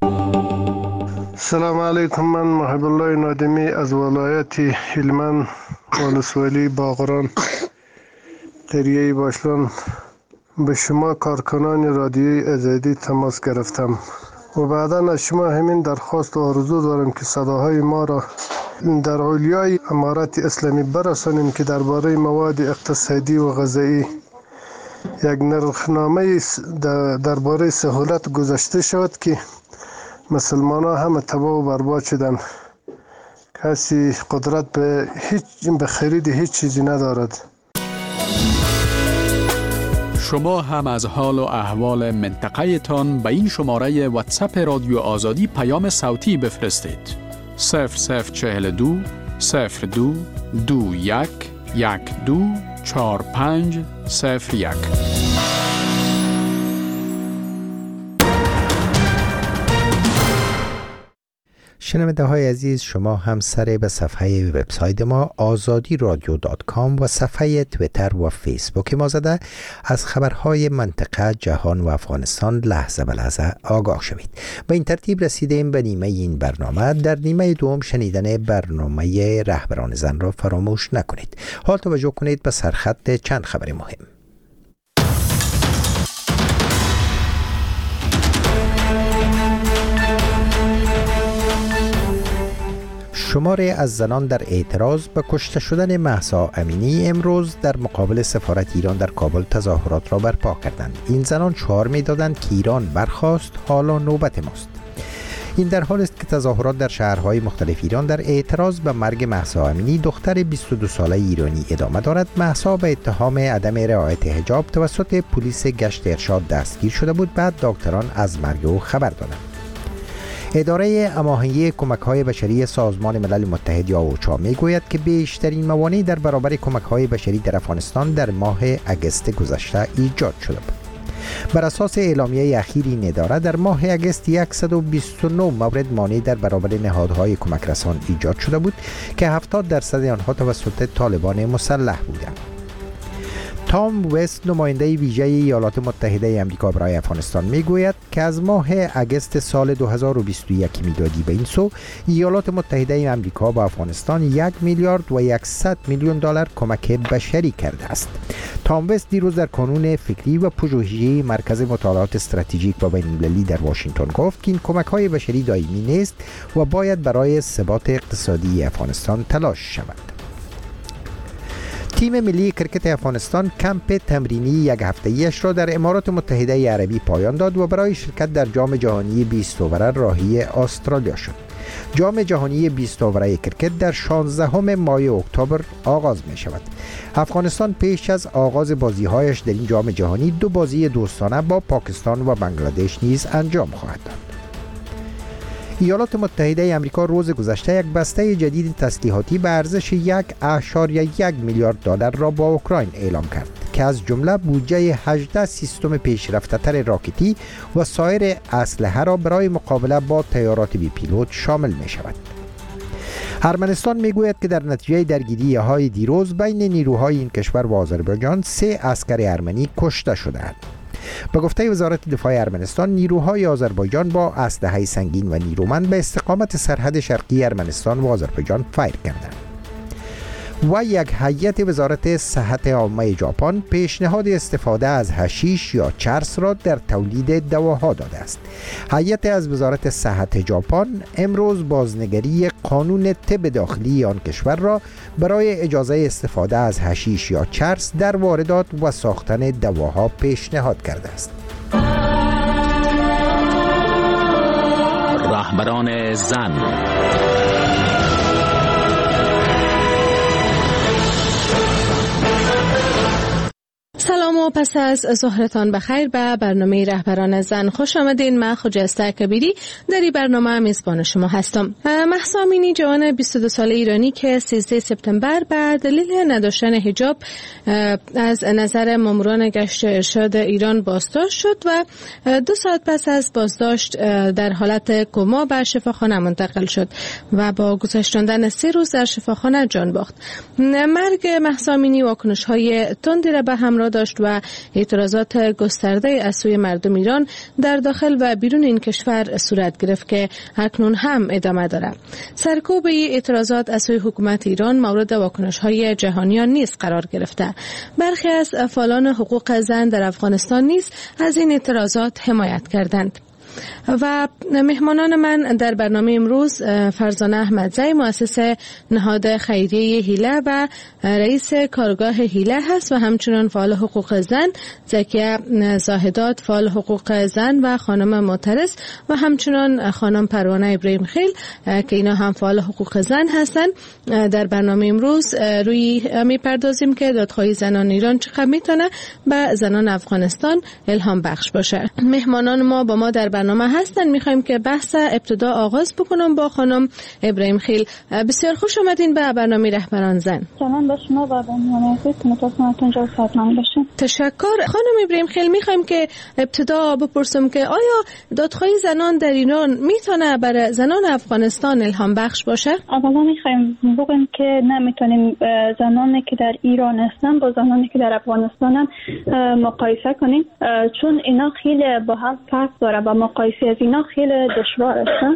سلام علیکم، من محب الله نادمی از ولایت هلمند ولسوالی باغران قریه باشلان به شما کارکنان رادیوی آزادی تماس گرفتم و بعدا از شما همین درخواست و آرزو دارم که صداهای ما را در علیای امارت اسلامی برسانیم که درباره مواد اقتصادی و غذایی یک نرخنامه درباره سهولت گذاشته شد که مسلمان ها همه تباه و برباد شدن. کسی قدرت به خرید هیچ چیزی ندارد. شما هم از حال و احوال منطقه تان به این شماره واتساپ رادیو آزادی پیام صوتی بفرستید. 0042 02 21 12 4501. شنونده های عزیز، شما هم سر به صفحه وبسایت ما azadiradio.com و صفحه تویتر و فیسبوک ما زده از خبرهای منطقه، جهان و افغانستان لحظه به لحظه آگاه شوید. به این ترتیب رسیدیم به نیمه این برنامه. در نیمه دوم شنیدن برنامه رهبران زن را فراموش نکنید. حال توجه کنید به سرخط چند خبر مهم. شماری از زنان در اعتراض به کشته شدن مهسا امینی امروز در مقابل سفارت ایران در کابل تظاهرات را برپا کردند. این زنان شعار می‌دادند که ایران برخاست، حالا نوبت ماست. این در حال است که تظاهرات در شهرهای مختلف ایران در اعتراض به مرگ مهسا امینی دختر 22 ساله ایرانی ادامه دارد. مهسا به اتهام عدم رعایت حجاب توسط پلیس گشت ارشاد دستگیر شده بود. بعد دکتران از مرگ او خبر دادند. اداره هماهنگی کمک‌های بشری سازمان ملل متحد یا اوچا میگوید که بیشترین موانع در برابر کمک‌های بشری در افغانستان در ماه اگست گذشته ایجاد شده بود. بر اساس اعلامیه اخیر این اداره در ماه اگست 129 مورد مانع در برابر نهادهای کمک رسان ایجاد شده بود که 70% آنها توسط طالبان مسلح بودند. تام وست، نماینده ویژه ایالات متحده آمریکا برای افغانستان میگوید که از ماه اگست سال 2021 میلادی به این سو ایالات متحده آمریکا با افغانستان 1 میلیارد و 100 میلیون دلار کمک بشری کرده است. تام وست دیروز در کانون فکری و پژوهشی مرکز مطالعات استراتژیک و بین‌المللی در واشنگتن گفت که این کمک‌های بشری دائمی نیست و باید برای ثبات اقتصادی افغانستان تلاش شود. تیم ملی کرکت افغانستان کمپ تمرینی یک هفته‌ایش را در امارات متحده عربی پایان داد و برای شرکت در جام جهانی 20 اوور راهی استرالیا شد. جام جهانی 20 اوور کرکت در 16 ماه اکتبر آغاز می شود. افغانستان پیش از آغاز بازی‌هایش در این جام جهانی 2 بازی دوستانه با پاکستان و بنگلادش نیز انجام خواهد داد. ایالات متحده آمریکا روز گذشته یک بسته جدید تسلیحاتی به ارزش 1.1 میلیارد دلار را با اوکراین اعلام کرد که از جمله بودجه 18 سیستم پیشرفته‌تر راکتی و سایر اسلحه را برای مقابله با تیارات بی پیلوت شامل می شود. ارمنستان می گوید که در نتیجه درگیری‌های دیروز بین نیروهای این کشور و آذربایجان 3 عسکر ارمنی کشته شدند. به گفته وزارت دفاع ارمنستان، نیروهای آذربایجان با اسلحه سنگین و نیرومند به استقامت سرحد شرقی ارمنستان و آذربایجان فایر کردند. و یک هیئت وزارت صحت عامه ژاپن پیشنهاد استفاده از حشیش یا چرس را در تولید دواها داده است. هیئت از وزارت صحت ژاپن امروز بازنگری قانون طب داخلی آن کشور را برای اجازه استفاده از حشیش یا چرس در واردات و ساختن دواها پیشنهاد کرده است. رهبران زن. سلام و پس از ظهرتان بخیر به برنامه رهبران زن خوش آمدین. من خجسته کبیری در این برنامه میزبان شما هستم. مهسا امینی جوان 22 ساله ایرانی که 13 سپتامبر به دلیل نداشتن حجاب از نظر ماموران گشت ارشاد ایران بازداشت شد و 2 ساعت پس از بازداشت در حالت کما به شفاخانه منتقل شد و با گذشتاندن 3 روز در شفاخانه جان باخت. مرگ مهسا امینی واکنش‌های تندی را به همراه داشت و اعتراضات گسترده از سوی مردم ایران در داخل و بیرون این کشور صورت گرفت که اکنون هم ادامه دارد. سرکوب این اعتراضات از سوی حکومت ایران مورد واکنش‌های جهانیان نیز قرار گرفته. برخی از فعالان حقوق زن در افغانستان نیز از این اعتراضات حمایت کردند. و مهمانان من در برنامه امروز فرزانه احمدزی مؤسس نهاد خیریه هیله و رئیس کارگاه هیله هست و همچنین فعال حقوق زن زکیه زاهدات فعال حقوق زن و خانم معترض و همچنین خانم پروانه ابراهیم خیل که اینا هم فعال حقوق زن هستن. در برنامه امروز روی میپردازیم که دادخواهی زنان ایران چقدر میتونه به زنان افغانستان الهام بخش باشه. مهمانان ما با ما در برنامه هستن. میخوایم که بحث ابتدا آغاز بکنم با خانم ابراهیم خیل. بسیار خوش آمدین به برنامه رهبران زن. سلام به شما و برنامه متاسفانه جا سلام باشین. تشکر. خانم ابراهیم خیل، میخوایم که ابتدا بپرسم که آیا دادخواهی زنان در ایران میتونه برای زنان افغانستان الهام بخش باشه؟ اولا میخوایم بگیم که نمیتونیم زنانی که در ایران هستن با زنانی که در افغانستان مقایسه کنیم، چون اینا خیلی با هم فرق داره و مقایسه از اینا خیلی دشوار است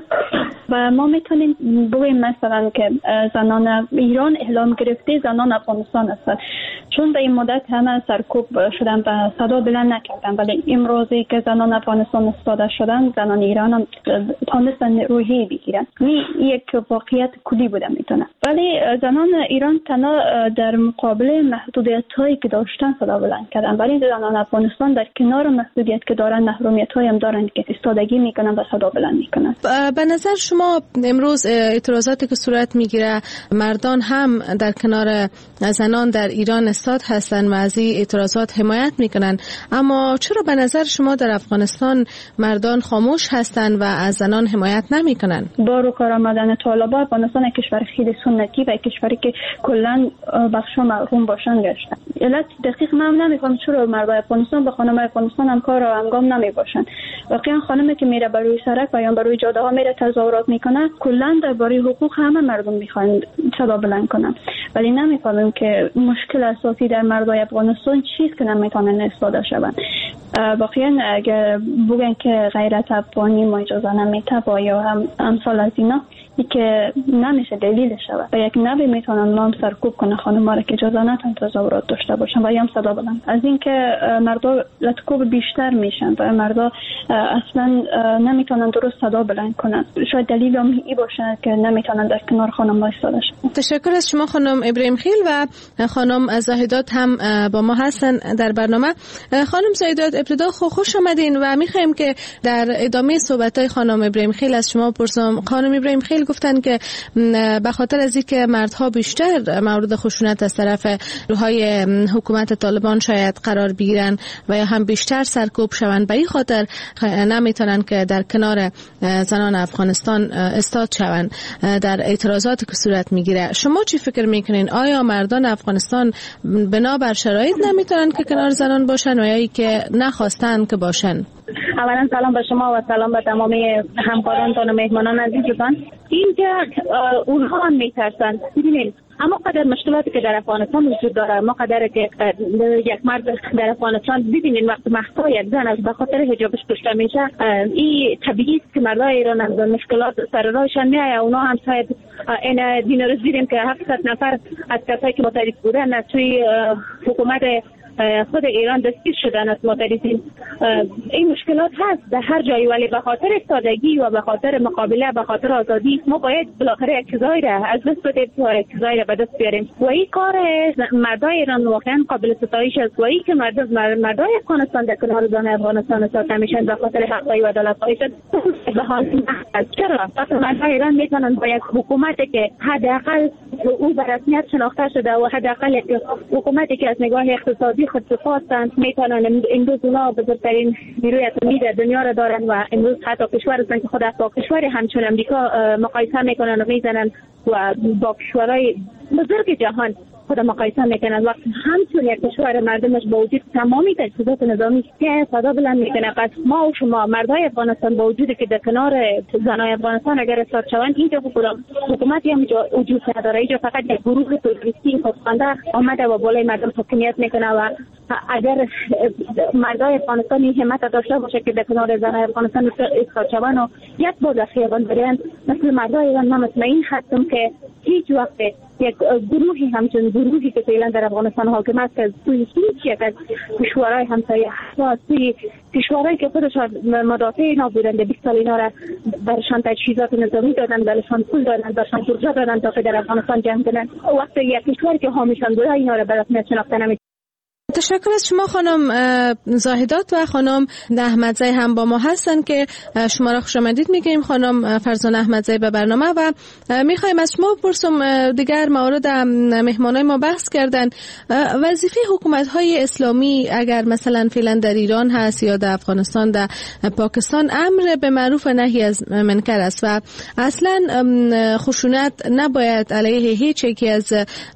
و ما میتونیم بگیم مثلا که زنان ایران اعلام گرفته زنان افغانستان هستند، چون به این مدت همه سرکوب شدن و صدا بلند نکردن، ولی امروزی که زنان افغانستان استفاده شدن زنان ایران هم تانستن روحی بگیرن. یک واقعیت کلی بوده میتونه، ولی زنان ایران تنها در مقابل محدودیت هایی که داشتن صدا بلند کردن، ولی زنان افغانستان در کنار محدودیت که دارن محرومیت هایی هم دارن که ایستادگی میکنن و صدا بلند میکنن. به نظر شما امروز اعتراضاتی که صورت میگیره مردان هم در کنار زنان در ایران استاد هستن و از این اعتراضات حمایت میکنن، اما چرا به نظر شما در افغانستان مردان خاموش هستن و از زنان حمایت نمیکنن؟ با رو کار آمدن طالبان افغانستان کشور خیلی سنتی و کشوری که کلا بخشا محروم باشن گشتن. علت دقیق من نمیفهمم چرا مردای افغانستان به خانم افغانستان همکار و همگام نمیباشن. واقعا خانمی که میره بروی سرک و یا بروی جاده ها میره تظاهرات میکنه، کلا درباره حقوق همه مردم میخوان صدا بلند کنن، ولی نمیفهمیم که مشکل اساسی در مردای افغانستان چیست که نمیتونن استفاده شوند. واقعا اگر بگن که غیرت افغانی ما اجازه نمیده با یا هم امثال از اینا که نمیشه دلیل شود و یک نبی میتونن نام سرکوب کنه خانم‌ها را که اجازه ندن تظاهرات داشته باشن و هم صدا بلند. از اینکه مردا لطکوب بیشتر میشن و مردا اصلا نمیتونن درست صدا بلند کنن، شاید دلیل هم ای باشه که نمیتونن در کنار خانم‌ها ایستاده شن. تشکر از شما خانم ابراهیم خیل و خانم زاهدات هم با ما هستن در برنامه. خانم زاهدات ابتدا خوش آمدین و میخوایم که در ادامه صحبت‌های خانم ابراهیم خیل از شما بپرسم. خانم ابراهیم خیل گفتن که به خاطر از اینکه مردها بیشتر مورد خشونت از طرف روهای حکومت طالبان شاید قرار بگیرن و یا هم بیشتر سرکوب شوند، به این خاطر نمیتونن که در کنار زنان افغانستان استاد شوند در اعتراضاتی که صورت میگیره. شما چی فکر میکنین؟ آیا مردان افغانستان بنابر شرایط نمیتونن که کنار زنان باشن و یا ای که نخواستن که باشن؟ اولا سلام به شما و سلام به تمام همکارانتان و مهمانان عزیزتان. اینجا اونها هم میترسن. ببینید اما قدر مشکلاتی که در افغانستان وجود داره، ما قدر که یک مرد در افغانستان ببینید وقت مهسا یک زن از به خاطر حجابش کشته میشه، این طبیعی است که مردای ایران از مشکلات سر راهشان میایه. اونا هم شاید این دین روز دیدیم که 700 نفر از کسایی که معترض بودن توی حکومت خود ایران دستگیر شدن از معترضین. این مشکلات هست در هر جایی، ولی به خاطر استادگی و به خاطر مقابله به خاطر آزادی ما باید بالاخره یک چیزایی را از دست بدیم و یک چیزایی را به دست بیاریم و این کار مردای ایران واقعا قابل ستایش است. و این که مردای افغانستان در کنار زن افغانستان استاده میشن به خاطر حق‌های و عدالت‌هایشان به حال چرا مردای ایران میتونن با یک حکومتی که حداقل او به رسمیت شناخته شده و حداقل یک حکومتی که از نگاه اقتصادی خودساختند میتونن امروز اونا بزرگترین نیروی اتمی در دنیا را دارن و امروز حتی کشور هستن که خود با کشور همچون امریکا مقایسه میکنن و میزنن و با کشورهای بزرگ جهان خود مقایسه میکنن. وقت همچون یک کشور مردمش با وجود تمامی تجهیزات نظامی که صدا بلند میکنه، پس ما و شما مردای افغانستان با وجودی که در کنار زنای افغانستان اگر اصلاح شوند، اینجا حکومتی هم وجود نداره. اینجا فقط یک گروه تروریستی خودخوانده آمده و بالای مردم حکومت میکنه و اگر مردای افغانستان این همت داشته باشه که در کنار زنای افغانستان اصلاح شوند و یک بار در خیابان برن مثل مردای ایران، من مطمئن هستم که هیچ وقت یک گروهی همچون گروهی که فعلا در افغانستان حاکم است که توی هیچ یک از کشورهای همسایه و توی کشورهایی که خودشان مدافع اینا بودند 20 سال اینا را برشان تجهیزات نظامی دادن، برشان پول دادن، برشان پروژه دادن تا که در افغانستان جنگ کنن. وقتی یک کشوری که حامیشان بوده اینا را به رسمیت شناخته نمی‌کنه. تشکر از شما خانم زاهدات و خانم احمدزی هم با ما هستن که شما را خوش آمدید میگیم. خانم فرزانه احمدزی به برنامه و میخوایم از شما بپرسم، دیگر مورد مهمانای ما بحث کردن وظیفه حکومت‌های اسلامی اگر مثلا فعلا در ایران هست یا در افغانستان در پاکستان امر به معروف و نهی از منکر است و اصلا خشونت نباید علیه هیچ یکی از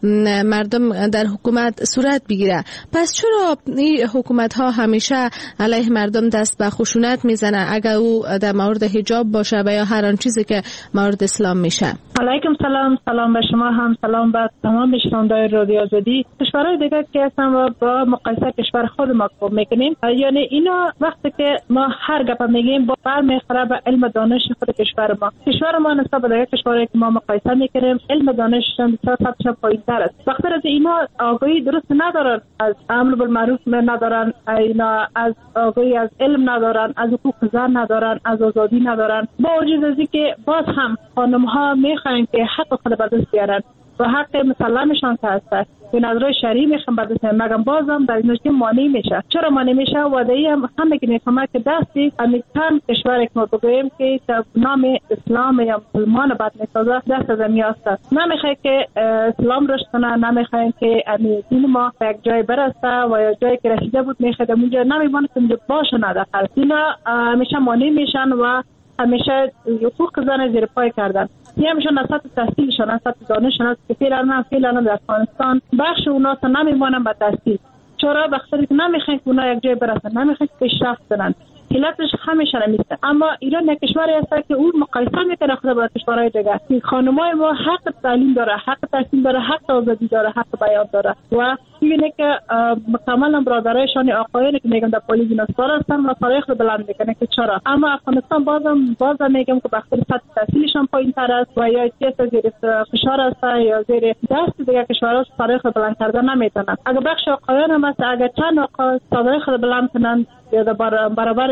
مردم در حکومت صورت بگیره. پس چرا این حکومت ها همیشه علیه مردم دست به خشونت میزنه اگر او در مورد حجاب باشه و یا هر آن چیزی که مورد اسلام میشه؟ علیکم سلام. سلام به شما هم، سلام به تمام شنوندگان رادیو آزادی. کشورهای دیگه که هستن و با مقایسه کشور خود ما میکنیم، یعنی اینا وقتی که ما هر گپ میگیم با برمیخوره به علم دانش خود کشور ما. کشور ما نسبت به دیگه کشورهایی که ما مقایسه میکنیم علم دانششون بسیار پایین‌تر است. وقتی از اینا آگاهی درست ندارن، از امر بالمعروف ندارن، اینا از آگاهی از علم ندارن، از حقوق زن ندارن، از آزادی ندارن. با وجود از اینکه باز هم خانم ها میخواین که حق خود به دست بیارن و حق مسلمشان که هست به نظر شرعی میخوام به دست مگم بازم در این نشتی مانع میشه. چرا مانع میشه؟ وادهی هم که میفهمه که دستی امیتان کشور که ما بگویم که نام اسلام یا مسلمان بعد میسازه دست از میاسته. نمیخواه که اسلام رشد کنه، نمیخواه که دین ما به یک جای برسه و یا جایی که رسیده بود میخواد اونجا نمیمونه که اونجا باشه نداخل. اینا همیشه مانع میشن و همیشه حقوق زن زیر پای کردن. یه همیشه نسبت تحصیلشان، نسبت دانششان که فعلا در افغانستان بخش اونا تا نمیمونن به تحصیل. چرا؟ بخاطر که نمیخوان که اونا یک جای برسن، نمیخوان که پیشرفت کنن. علتش همیشه نمیسته. اما ایران یک کشوری است که اون مقایسه میکنه خود با کشورهای دیگه. خانمای ما حق تعلیم داره، حق تحصیل داره، حق آزادی داره، حق بیان داره و میبینه که کاملا برادرایشان آقایانی که میگن در پلیس نسبار هستن و تاریخ رو بلند میکنه که چرا. اما افغانستان بازم میگم که بخاطر سطح تحصیلشان پایین‌تر است و یا چیز زیر فشار است یا زیر دست دیگه کشورها تاریخ رو بلند کردن نمیتونن. اگر بخش آقایان هم است، اگر چند آقا تاریخ رو بلند کنن یا برابر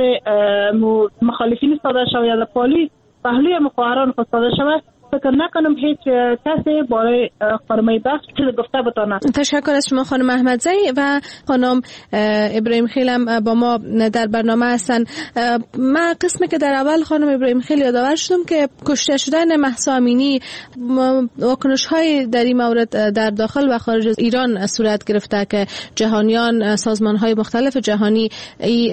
مخالفین ایستاده شود یا پلیس پهلوی مخابران ایستاده شود، فکر نکنم هیچ کسی برای خانمای بخش چیز گفته بتونه. تشکر از شما خانم احمدزی و خانم ابراهیم خیل هم با ما در برنامه هستن. من قسمی که در اول خانم ابراهیم خیل یادآور شدم که کشته شدن مهسا امینی واکنش های در این مورد در داخل و خارج از ایران صورت گرفته که جهانیان، سازمان های مختلف جهانی این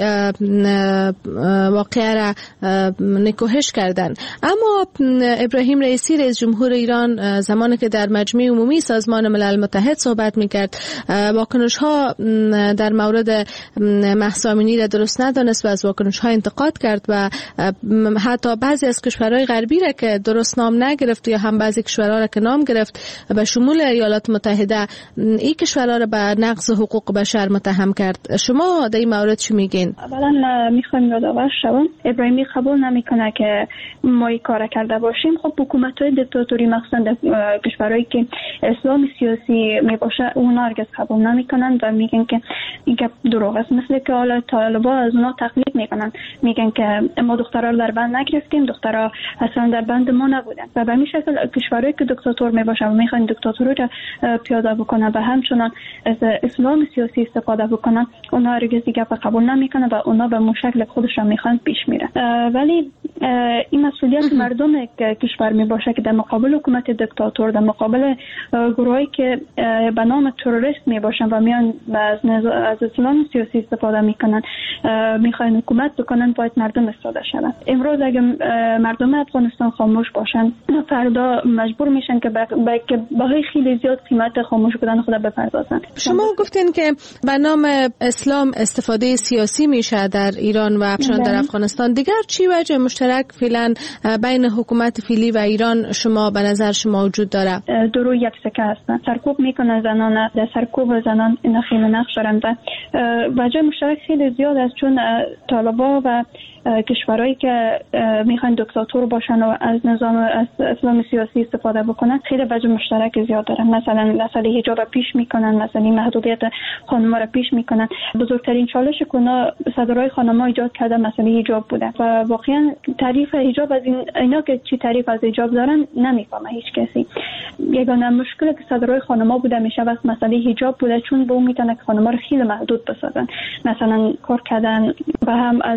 واقعه را نکوهش کردن. اما ابراهیم رئیسی رئیس جمهور ایران زمانی که در مجمع عمومی سازمان ملل متحد صحبت میکرد واکنش ها در مورد مهسا امینی را درست ندانست و از واکنش ها انتقاد کرد و حتی بعضی از کشورهای غربی را که درست نام نگرفت یا هم بعضی کشورها را که نام گرفت به شمول ایالات متحده این کشورها را به نقض حقوق بشر متهم کرد. شما در این مورد چی میگین؟ اولا میخوایم یادآور شوم ابراهیمی قبول نمیکنه که ما این کار کرده باشیم. خب حکومت‌های دیکتاتوری مخصوصا کشورهایی که اسلام سیاسی میباشه اونا هرگز قبول نمیکنن و میگن که این دروغ است. مثل که حالا طالبان از اونا تقلید میکنن، میگن که ما دخترها رو در بند نگرفتیم، دخترها اصلا در بند ما نبودن و به این شکل کشورهایی که دیکتاتور میباشن و میخوان دیکتاتوری رو پیاده بکنن و همچنان از اسلام سیاسی استفاده بکنن اونا هرگز دیگه قبول نمیکنن و اونا به مشکل خودشون میخوان پیش میرن. ولی این مسئولیت مردم کشور میباشه که در مقابل حکومت دیکتاتور، در مقابل گروهایی که به نام تروریست میباشن و میان از اسلام سیاسی استفاده میکنن میخواین حکومت بکنن، باید مردم استفاده شون. امروز اگه مردم افغانستان خاموش باشن فردا مجبور میشن که بهای خیلی زیاد قیمت خاموش بودن خود بپردازن. شما گفتین که به نام اسلام استفاده سیاسی میشه در ایران و در افغانستان. دیگر چی وجه مشترک فعلا بین حکومت فعلی و ایران شما به نظر شما وجود داره؟ درو یک سکه هستن. سرکوب میکنن زنان، در سرکوب زنان اینا خیلی نقش دارن و وجه مشترک خیلی زیاد است چون طالبا و کشورهایی که میخوان دیکتاتور باشن و از نظام اسلام سیاسی استفاده بکنن خیلی وجه مشترک زیاد دارن. مثلا مسئله حجاب را پیش میکنن، مثلا محدودیت خانم‌ها را پیش میکنن. بزرگترین چالش که صدرهای خانم‌ها ایجاد کرده مسئله حجاب بوده و واقعا تعریف حجاب از اینا که چی تعریف از حجاب دارن نمیفهمه هیچ کسی. یگانه مشکلی که صدرهای خانم‌ها بوده میشه وقت مسئله حجاب بوده، چون به اون میتونه که خانم‌ها رو خیلی محدود بسازن، مثلا کار کردن و هم از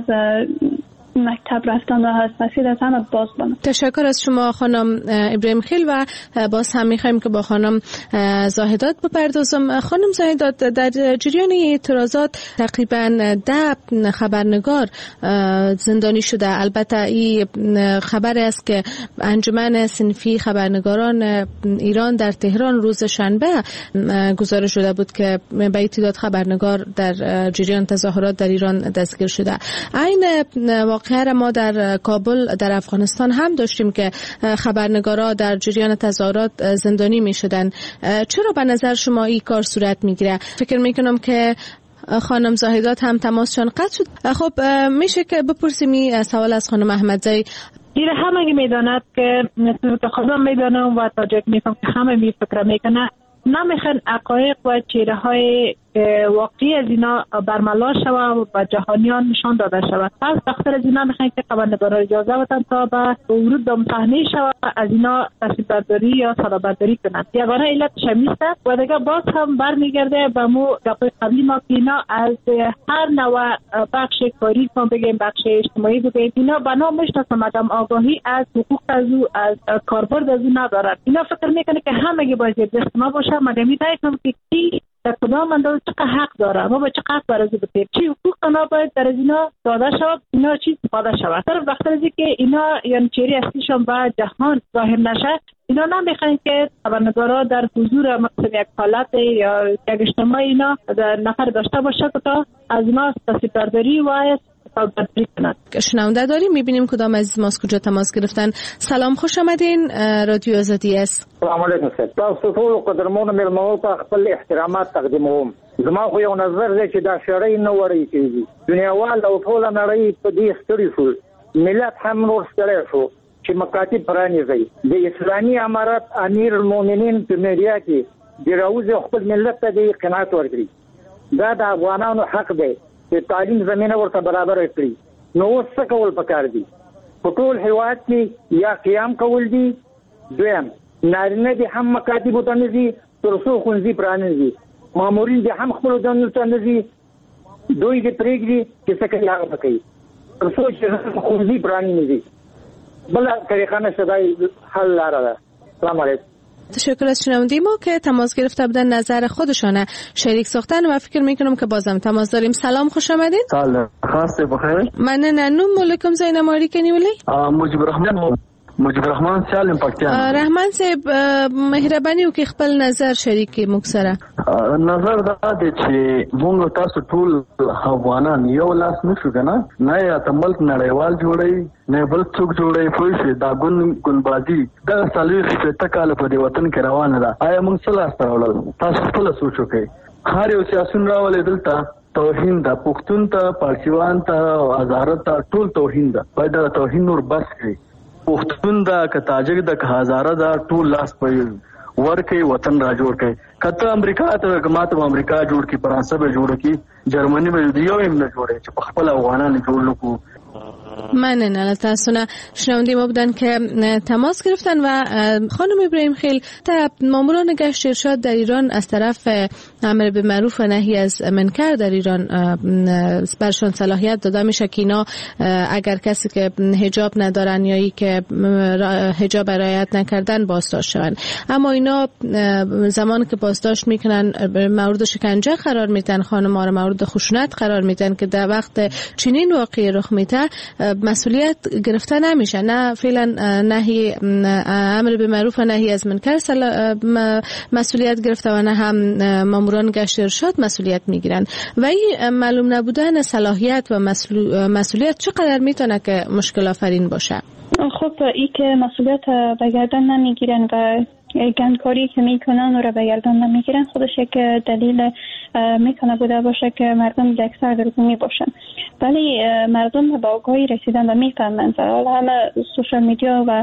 مکتب رفتن و از مسیر از همه باز بانم. تشکر از شما خانم ابراهیم خیل و باز هم میخوایم که با خانم زاهدات بپردازم. خانم زاهدات، در جریان اعتراضات تقریبا 10 خبرنگار زندانی شده. البته این خبر است که انجمن صنفی خبرنگاران ایران در تهران روز شنبه گزارش شده بود که به تعداد خبرنگار در جریان تظاهرات در ایران دستگیر شده. این واقعه ما در کابل در افغانستان هم داشتیم که خبرنگارا در جریان تظاهرات زندانی می شدن. چرا به نظر شما این کار صورت می گیره؟ فکر می کنم که خانم زاهدات هم تماسشان قطع شد. خب میشه که بپرسیم سوال از خانم احمدزی. این همه میداند که خودم میدانم و تاجک میفهم که همه میفکر میکنه نمیخوان حقایق و چهره های واقعی از اینا برملا شود و به جهانیان نشان داده شود. پس دختر از اینا میخواین که خبرنگارا اجازه بدن تا به ورود به صحنه شود از اینا تصویربرداری یا صدابرداری کنند. یگانه علتش نیست و دیگه باز هم برمیگرده به مو گپ قبلی ما که اینا از هر نوع بخش کاری کن بگیم بخش اجتماعی بگیم اینا بنا میشناسن مدام آگاهی از حقوق از او از کاربرد از او ندارن. اینا فکر میکنه که همگی باید اجتماع باشه مدامی دایتم که کی در کدام اندازه چقدر حق داره ما با چه قصد برازی بتیم چی حقوق اینا باید در از اینا داده شود، اینا چی استفاده شود. صرف وقتی از که اینا یعنی چهره اصلیشون به جهان ظاهر نشه اینا نمیخواین که خبرنگارا در حضور مثلا یک حالت یا یک اجتماع اینا در نفر داشته باشه که تا از اینا تصویربرداری و شنونده داریم. میبینیم کدام عزیز ماست کجا تماس گرفتن. سلام، خوش آمدین. رادیو آزادی است. سلام علیکم. تاسو ټول قدرمنو مېلمنو ته خپل احترامات تقدیموم. زما خو یو نظر دی چې دا شړۍ نه وری کېږي. دنیاوال او ټوله نړۍ په دې ستړي شو، ملت هم نور ستړی شو چې مکاتب پرانیزي. د اسلامي امارت امیر المؤمنین په میډیا کې د راوځي خپل ملت ته د قناعت ورکړي. دا د افغانانو حق دی چې تعلیم زمينه ورته برابر کړي. نو اوس څه کول پکار دي؟ په ټول هیواد کې یا قیام کول دي. دویم نارینه دي هم مکاتب ته نه دي تر څو خونځي پرانیزي، مامورین دي هم خپل دنده ته نه دي، دوی دې پرېږدي چې څه کوي هغه کوي تر څو چې خونځي پرانیزي. بل طریقه نشته، دا حل لاره ده. سلام علیکم. تشکر از شنونده ما که تماس گرفته بودن، نظر خودشانه شریک ساختن و فکر میکنم که بازم تماس داریم. سلام، خوش آمدید. سلام، خاصه بخیر. من ننوم ملکم زینم آری کنی ولی مجيب الرحمن سالم پاکستان. رحمان صاحب مهرباني وکي خپل نظر شریک مکسره. نظر دا دی چې موږ تاسو ټول افغانان یو لاس نشو کنه، نه یا ته ملک نړیوال جوړي نه بل څوک جوړي، پوه شئ. دا ګنبازي دا سالوي چې کال په دې وطن کې روانه ده. آیا موږ څه لاس راوړل؟ تاسو خپل سوچ وکړئ. هر یو سیاسون راولې دلته توهین ده، پښتون ته، پارسیوان ته، هزاره ته، ټول توهین ده. باید دا توهین نور بس کړي. پښتون دا که تاجک دا که هزاره دا ټول لاس په ورکه وطن را جوړ کړي. کته امریکا ته کماته امریکا جوړ کی، فرانسه به جوړ کی، جرمنی به یو هم نه جوړي چې په خپل افغانان جوړ لکو. من تاسو نه شنونده ما بودن که تماس گرفتن و خانم ابراهیم خیل تا ماموران گشت ارشاد در ایران از طرف امر به معروف و نهی از منکر در ایران برشان صلاحیت داده میشه که اینا اگر کسی که حجاب ندارن یا ای که حجاب رعایت نکردن بازداشت شون. اما اینا زمان که بازداشت میکنن مورد شکنجه قرار میدن، خانم‌ها را مورد خشونت قرار میدن که در وقت چنین واقعی رخ میده مسئولیت گرفته نمیشه. نه فعلا نهی امر به معروف و نهی از منکر مسئولیت گرفته و نه هم ماموران گشت ارشاد مسئولیت میگیرن. و این معلوم نبودن صلاحیت و مسئولیت چقدر میتونه که مشکل آفرین باشه؟ خب ای که مسئولیت به گردن نمیگیرن و گندکاری که میکنن و را به گردن نمیگیرن خودش یک دلیل میتونه بوده باشه که مردم اکثر درگومی باشن. ولی مردم به آگاهی رسیدن و میفهمند. حالا همه سوشال میدیا و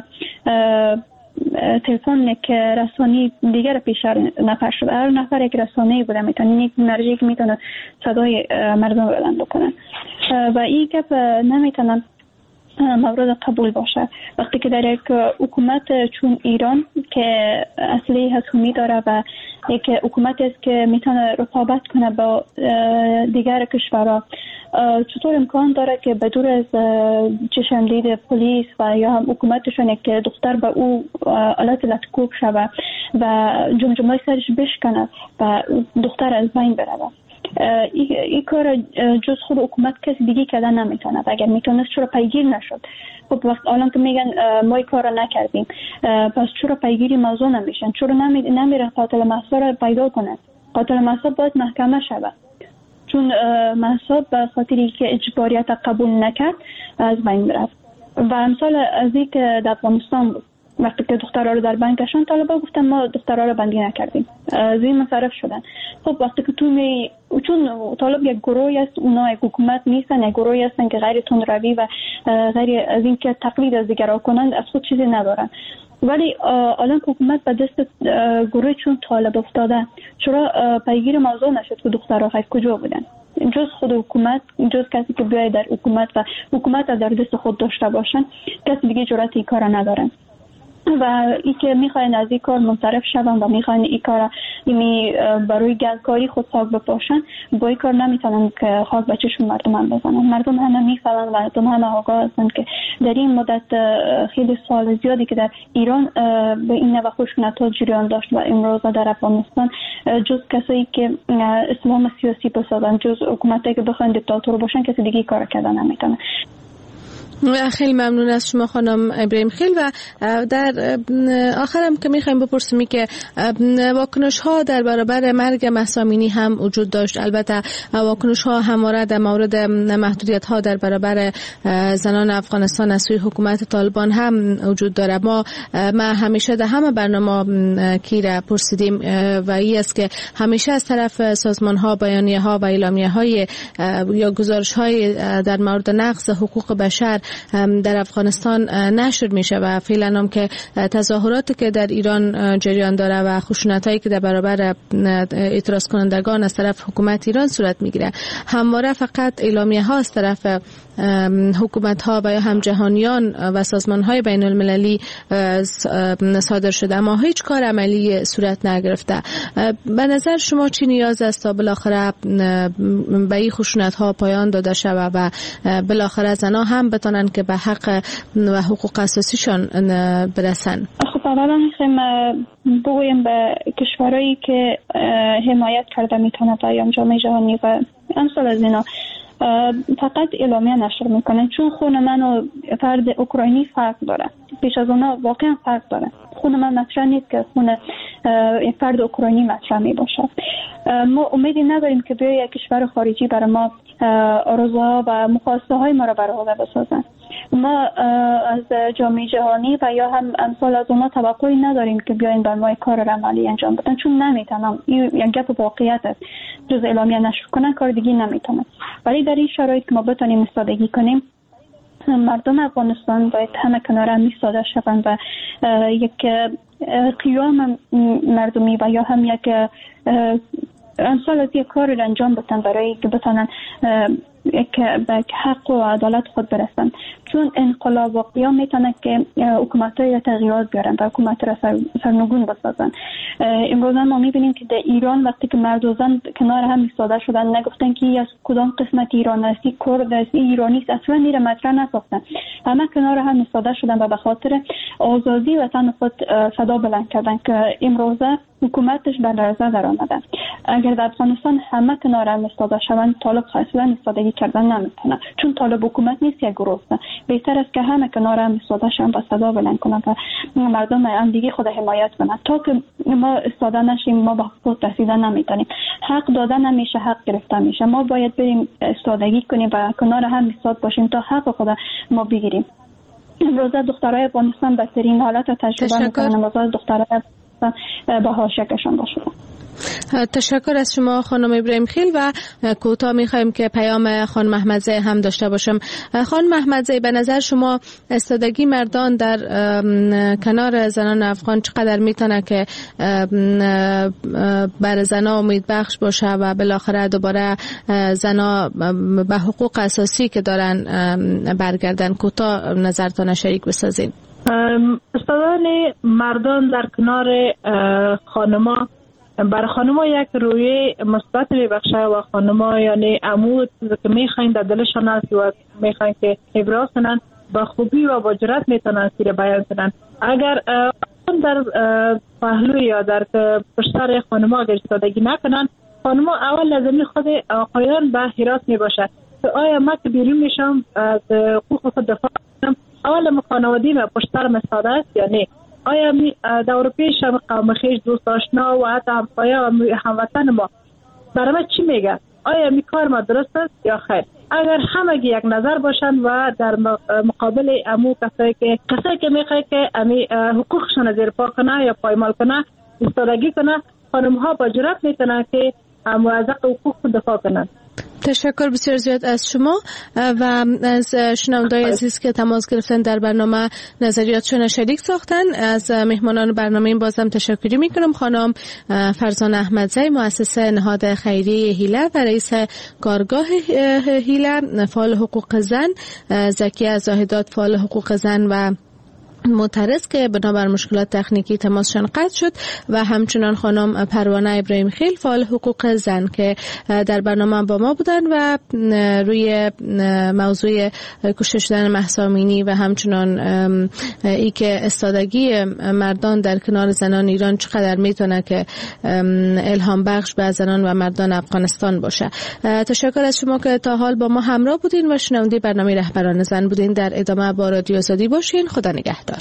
تلفن که رسانی دیگر پیش نفر شده. هر نفر یک رسانه‌ای بوده میتونه، یک مرجعی که میتونه صدای مردم بلند بکنه و این گپ نمیتونه مورد قبول باشه. وقتی که در یک حکومت چون ایران که اصلی حکومی داره و یک حکومت است که میتونه رقابت کنه با دیگر کشورها، چطور امکان داره که بدور از چشمدید پلیس و یا هم حکومتشون یک دختر به او آلت لطکوب شوه و جمجمه سرش بشکنه و دختر از بین بره؟ این کار جز خود حکومت کسی دیگه کردن نمیتونه و اگر میتونست چرا پیگیر نشد؟ خب وقت الان که میگن ما این کار نکردیم، پس چرا پیگیری موضوع نمیشن؟ چرا نمیرن قاتل مهسا را پیدا کنن؟ قاتل مهسا باید محکمه شود، چون مهسا به خاطری که اجباریت قبول نکرد از بین رفت. و امثال از این که در افغانستان بود، وقتی که دخترها رو در بند کشن، طالبا گفتن ما دخترها رو بندی نکردیم، از این منصرف شدن. خب وقتی که چون طالب یک گروهی است، اونا یک حکومت نیستن، یک گروهی هستن که غیر تندروی و غیر از این که تقلید از دیگرها کنند، از خود چیزی ندارن. ولی الان حکومت به دست گروه چون طالب افتاده، چرا پیگیر موضوع نشد که دخترها کجا بودن؟ جز خود حکومت، جز کسی که بیاید در حکومت و حکومت در دست خود داشته باشن، کسی دیگه جرأت این کار ندارن. و ای که میخواین از این کار منصرف شون و میخواین این کار برای گندکاری خود خاک بپاشن، با این کار نمیتونن که خاک به چشم مردم هم بزنن. مردم همه میفهمن، مردم همه آگاه هستن که در این مدت خیلی سال زیادی که در ایران به این نوع خشونت‌ها جریان داشت و امروز در افغانستان جز کسایی که اسلام سیاسی بسازن، جز حکومتی که بخواین دیکتاتور باشن، کسی دیگه کار کردن نمیتونه. خیلی ممنون از شما خانم ابراهیم خیل. و در آخرم که میخوایم بپرسیم که واکنش ها در برابر مرگ مهسا امینی هم وجود داشت. البته واکنش ها همواره در مورد محدودیت ها در برابر زنان افغانستان از سوی حکومت طالبان هم وجود داره. ما همیشه در همه برنامه کی را پرسیدیم و این است که همیشه از طرف سازمان ها بیانیه ها و اعلامیه های یا گزارش های در مورد نقض حقوق بشر در افغانستان نشر میشه و فعلا هم که تظاهراتی که در ایران جریان داره و خشونتایی که در برابر اعتراض کنندگان از طرف حکومت ایران صورت میگیره، همواره فقط اعلامیه ها از طرف حکومت ها و یا هم جهانیان و سازمان های بین المللی صادر شده، اما هیچ کار عملی صورت نگرفته. به نظر شما چی نیاز است تا بالاخره به این خشونت ها پایان داده شود و بالاخره زنها هم بتونن که به حق و حقوق اساسیشان برسن؟ خب اولا میخوایم بگویم به کشورهایی که حمایت کرده میتونه پیام جامعه جهانی و امثال از اینا فقط اعلامیه نشر میکنه، چون خون من و فرد اوکراینی فرق داره، پیش از اونا واقعا فرق داره. خون من مطرح نیست که خون فرد اوکراینی مطرح می باشد. ما امیدی نداریم که بیای یک کشور خارجی برای ما آرزوها و مخواسته های ما را برآورده بسازن. ما از جامعه جهانی و یا هم امثال از اونا توقعی نداریم که بیاین بر ما کار عملی انجام بدن، چون نمیتونن. این یک گپ واقعیت است، جز اعلامیه نشر کنن کار دیگه نمیتونن. ولی در این شرایط که ما بتونیم ایستادگی کنیم، مردم افغانستان باید همه کنار هم ایستاده شوند و یک قیام مردمی و یا هم یک امثال از یک کار را انجام بدن برای که بتونن به حق و عدالت خود برسن. چون انقلاب و قیام میتونه که حکومت‌های تغییرات بیارن و حکومت را سرنگون بسازن. امروز ما میبینیم که در ایران وقتی که مرد و زن کنار هم ایستاده شدن، نگفتن که از کدام قسمت ایران است، کرد است، ایرانی است، اصلا این را مطرح نساختن. همه کنار هم ایستاده شدن و به خاطر آزادی وطن خود صدا بلند کردن که امروزه حکومتش بر لرزه در آمده. اگر در افغانستان همه کنار هم ایستاده شوند، طالب اصلا ایستادگی کردن نمیتونه، چون طالب حکومت نیست، یک گروه است. بهتر است که همه کنار هم ایستاده شوند و صدا بلند کنند و مردم هم دیگه خود حمایت کنند. تا که ما ایستاده نشیم، ما به خود رسیدن نمیتونیم. حق دادن نمیشه، حق گرفتن میشه. ما باید بریم ایستادگی کنیم و کنار هم ایستاد باشیم تا حق خود ما بگیریم. امروز دخترای افغانستان بهترین حالت تجربه میکنن. امروز دخترای هستن به حاشیه کشانده شدن. تشکر از شما خانم ابراهیم خیل و کوتاه می‌خوایم که پیام خانم محمدزی هم داشته باشم. خانم محمدزی، به نظر شما استادگی مردان در کنار زنان افغان چقدر میتونه که بر زنها امید بخش باشه و بالاخره دوباره زنها به حقوق اساسی که دارن برگردن؟ کوتاه نظرتان شریک بسازین. استادان مردان در کنار خانما برای خانما یک روی مثبت میبخشه و خانما یعنی عمود که میخواین در دلشان هست و میخواین که ابراز کنن با خوبی و با جرأت میتونن سیر بیان کنن. اگر در پهلوی یا در پشتر خانما اگر استادگی نکنن، خانما اول لازمی خود آقایان به حراس میباشه که آیا ما که بیرون میشم از حقوق خود دفاع کنم، اول خانوادی و پشتر مساعده است یا نه؟ آیا دور پیش قوم خویش، دوست آشنا و حتی همسایه و هموطن ما برای ما چی میگه؟ آیا می کار ما درست است یا خیر؟ اگر همگی یک نظر باشن و در مقابل امو کسایی که میخواه که امی حقوقشان زیر پا کنه یا پایمال کنه، استادگی کنه، خانم ها با جرأت میتونن که امو از حقوق دفاع کنن. تشکر بسیار زیاد از شما و از شنونده‌های عزیز که تماس گرفتن در برنامه نظریاتشون شریک ساختن. از مهمانان برنامه این بازم تشکری میکنم. خانم فرزانه احمدزی، مؤسسه نهاد خیریه هیله و رئیس کارگاه هیله، فعال حقوق زن، زکیه زاهدات، فعال حقوق زن و معترض که بنابر مشکلات تکنیکی تماسشان قطع شد، و همچنان خانم پروانه ابراهیم خیل، فعال حقوق زن که در برنامه با ما بودن و روی موضوع کشته شدن مهسا امینی و همچنان ای که استادگی مردان در کنار زنان ایران چقدر میتونه که الهام بخش به زنان و مردان افغانستان باشه. تشکر از شما که تا حال با ما همراه بودین و شنونده برنامه رهبران زن بودین. در ادامه با رادیو آزادی باشین. خدا نگهدار.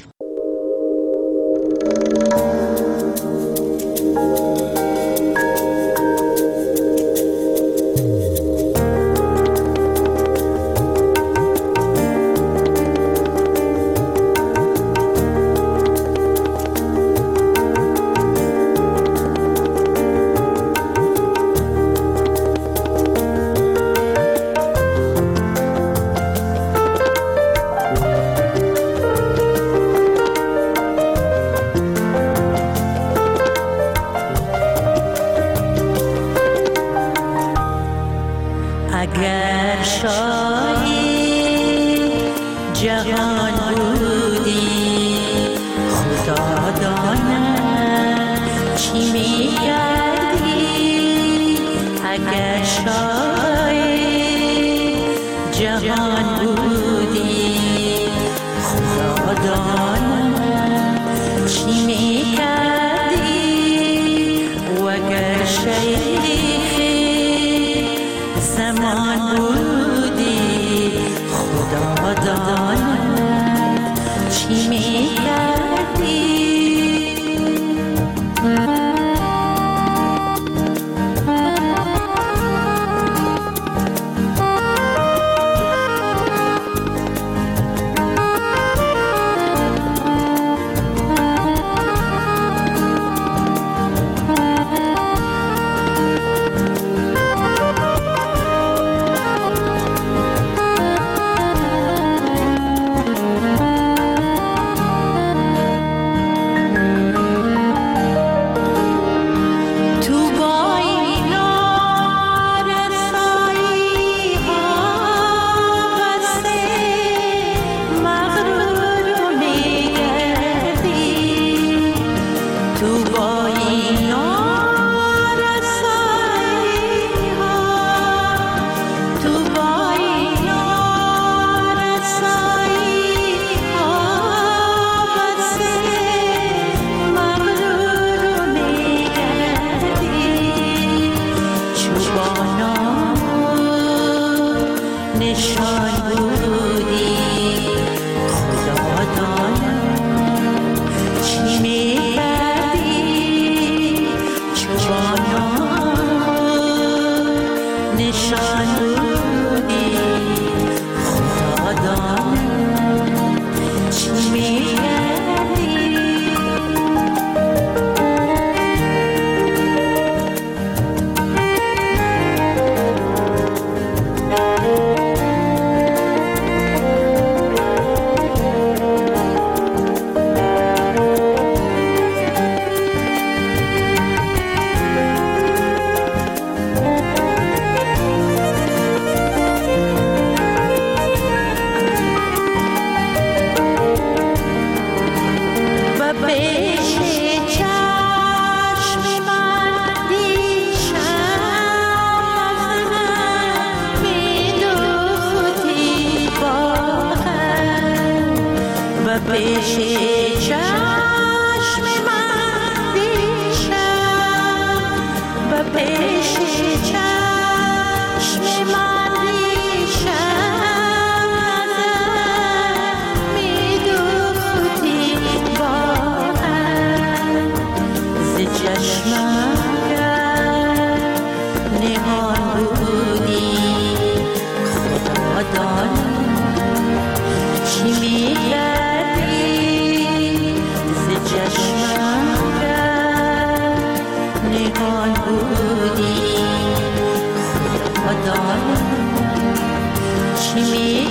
چی می‌کردی هاشمی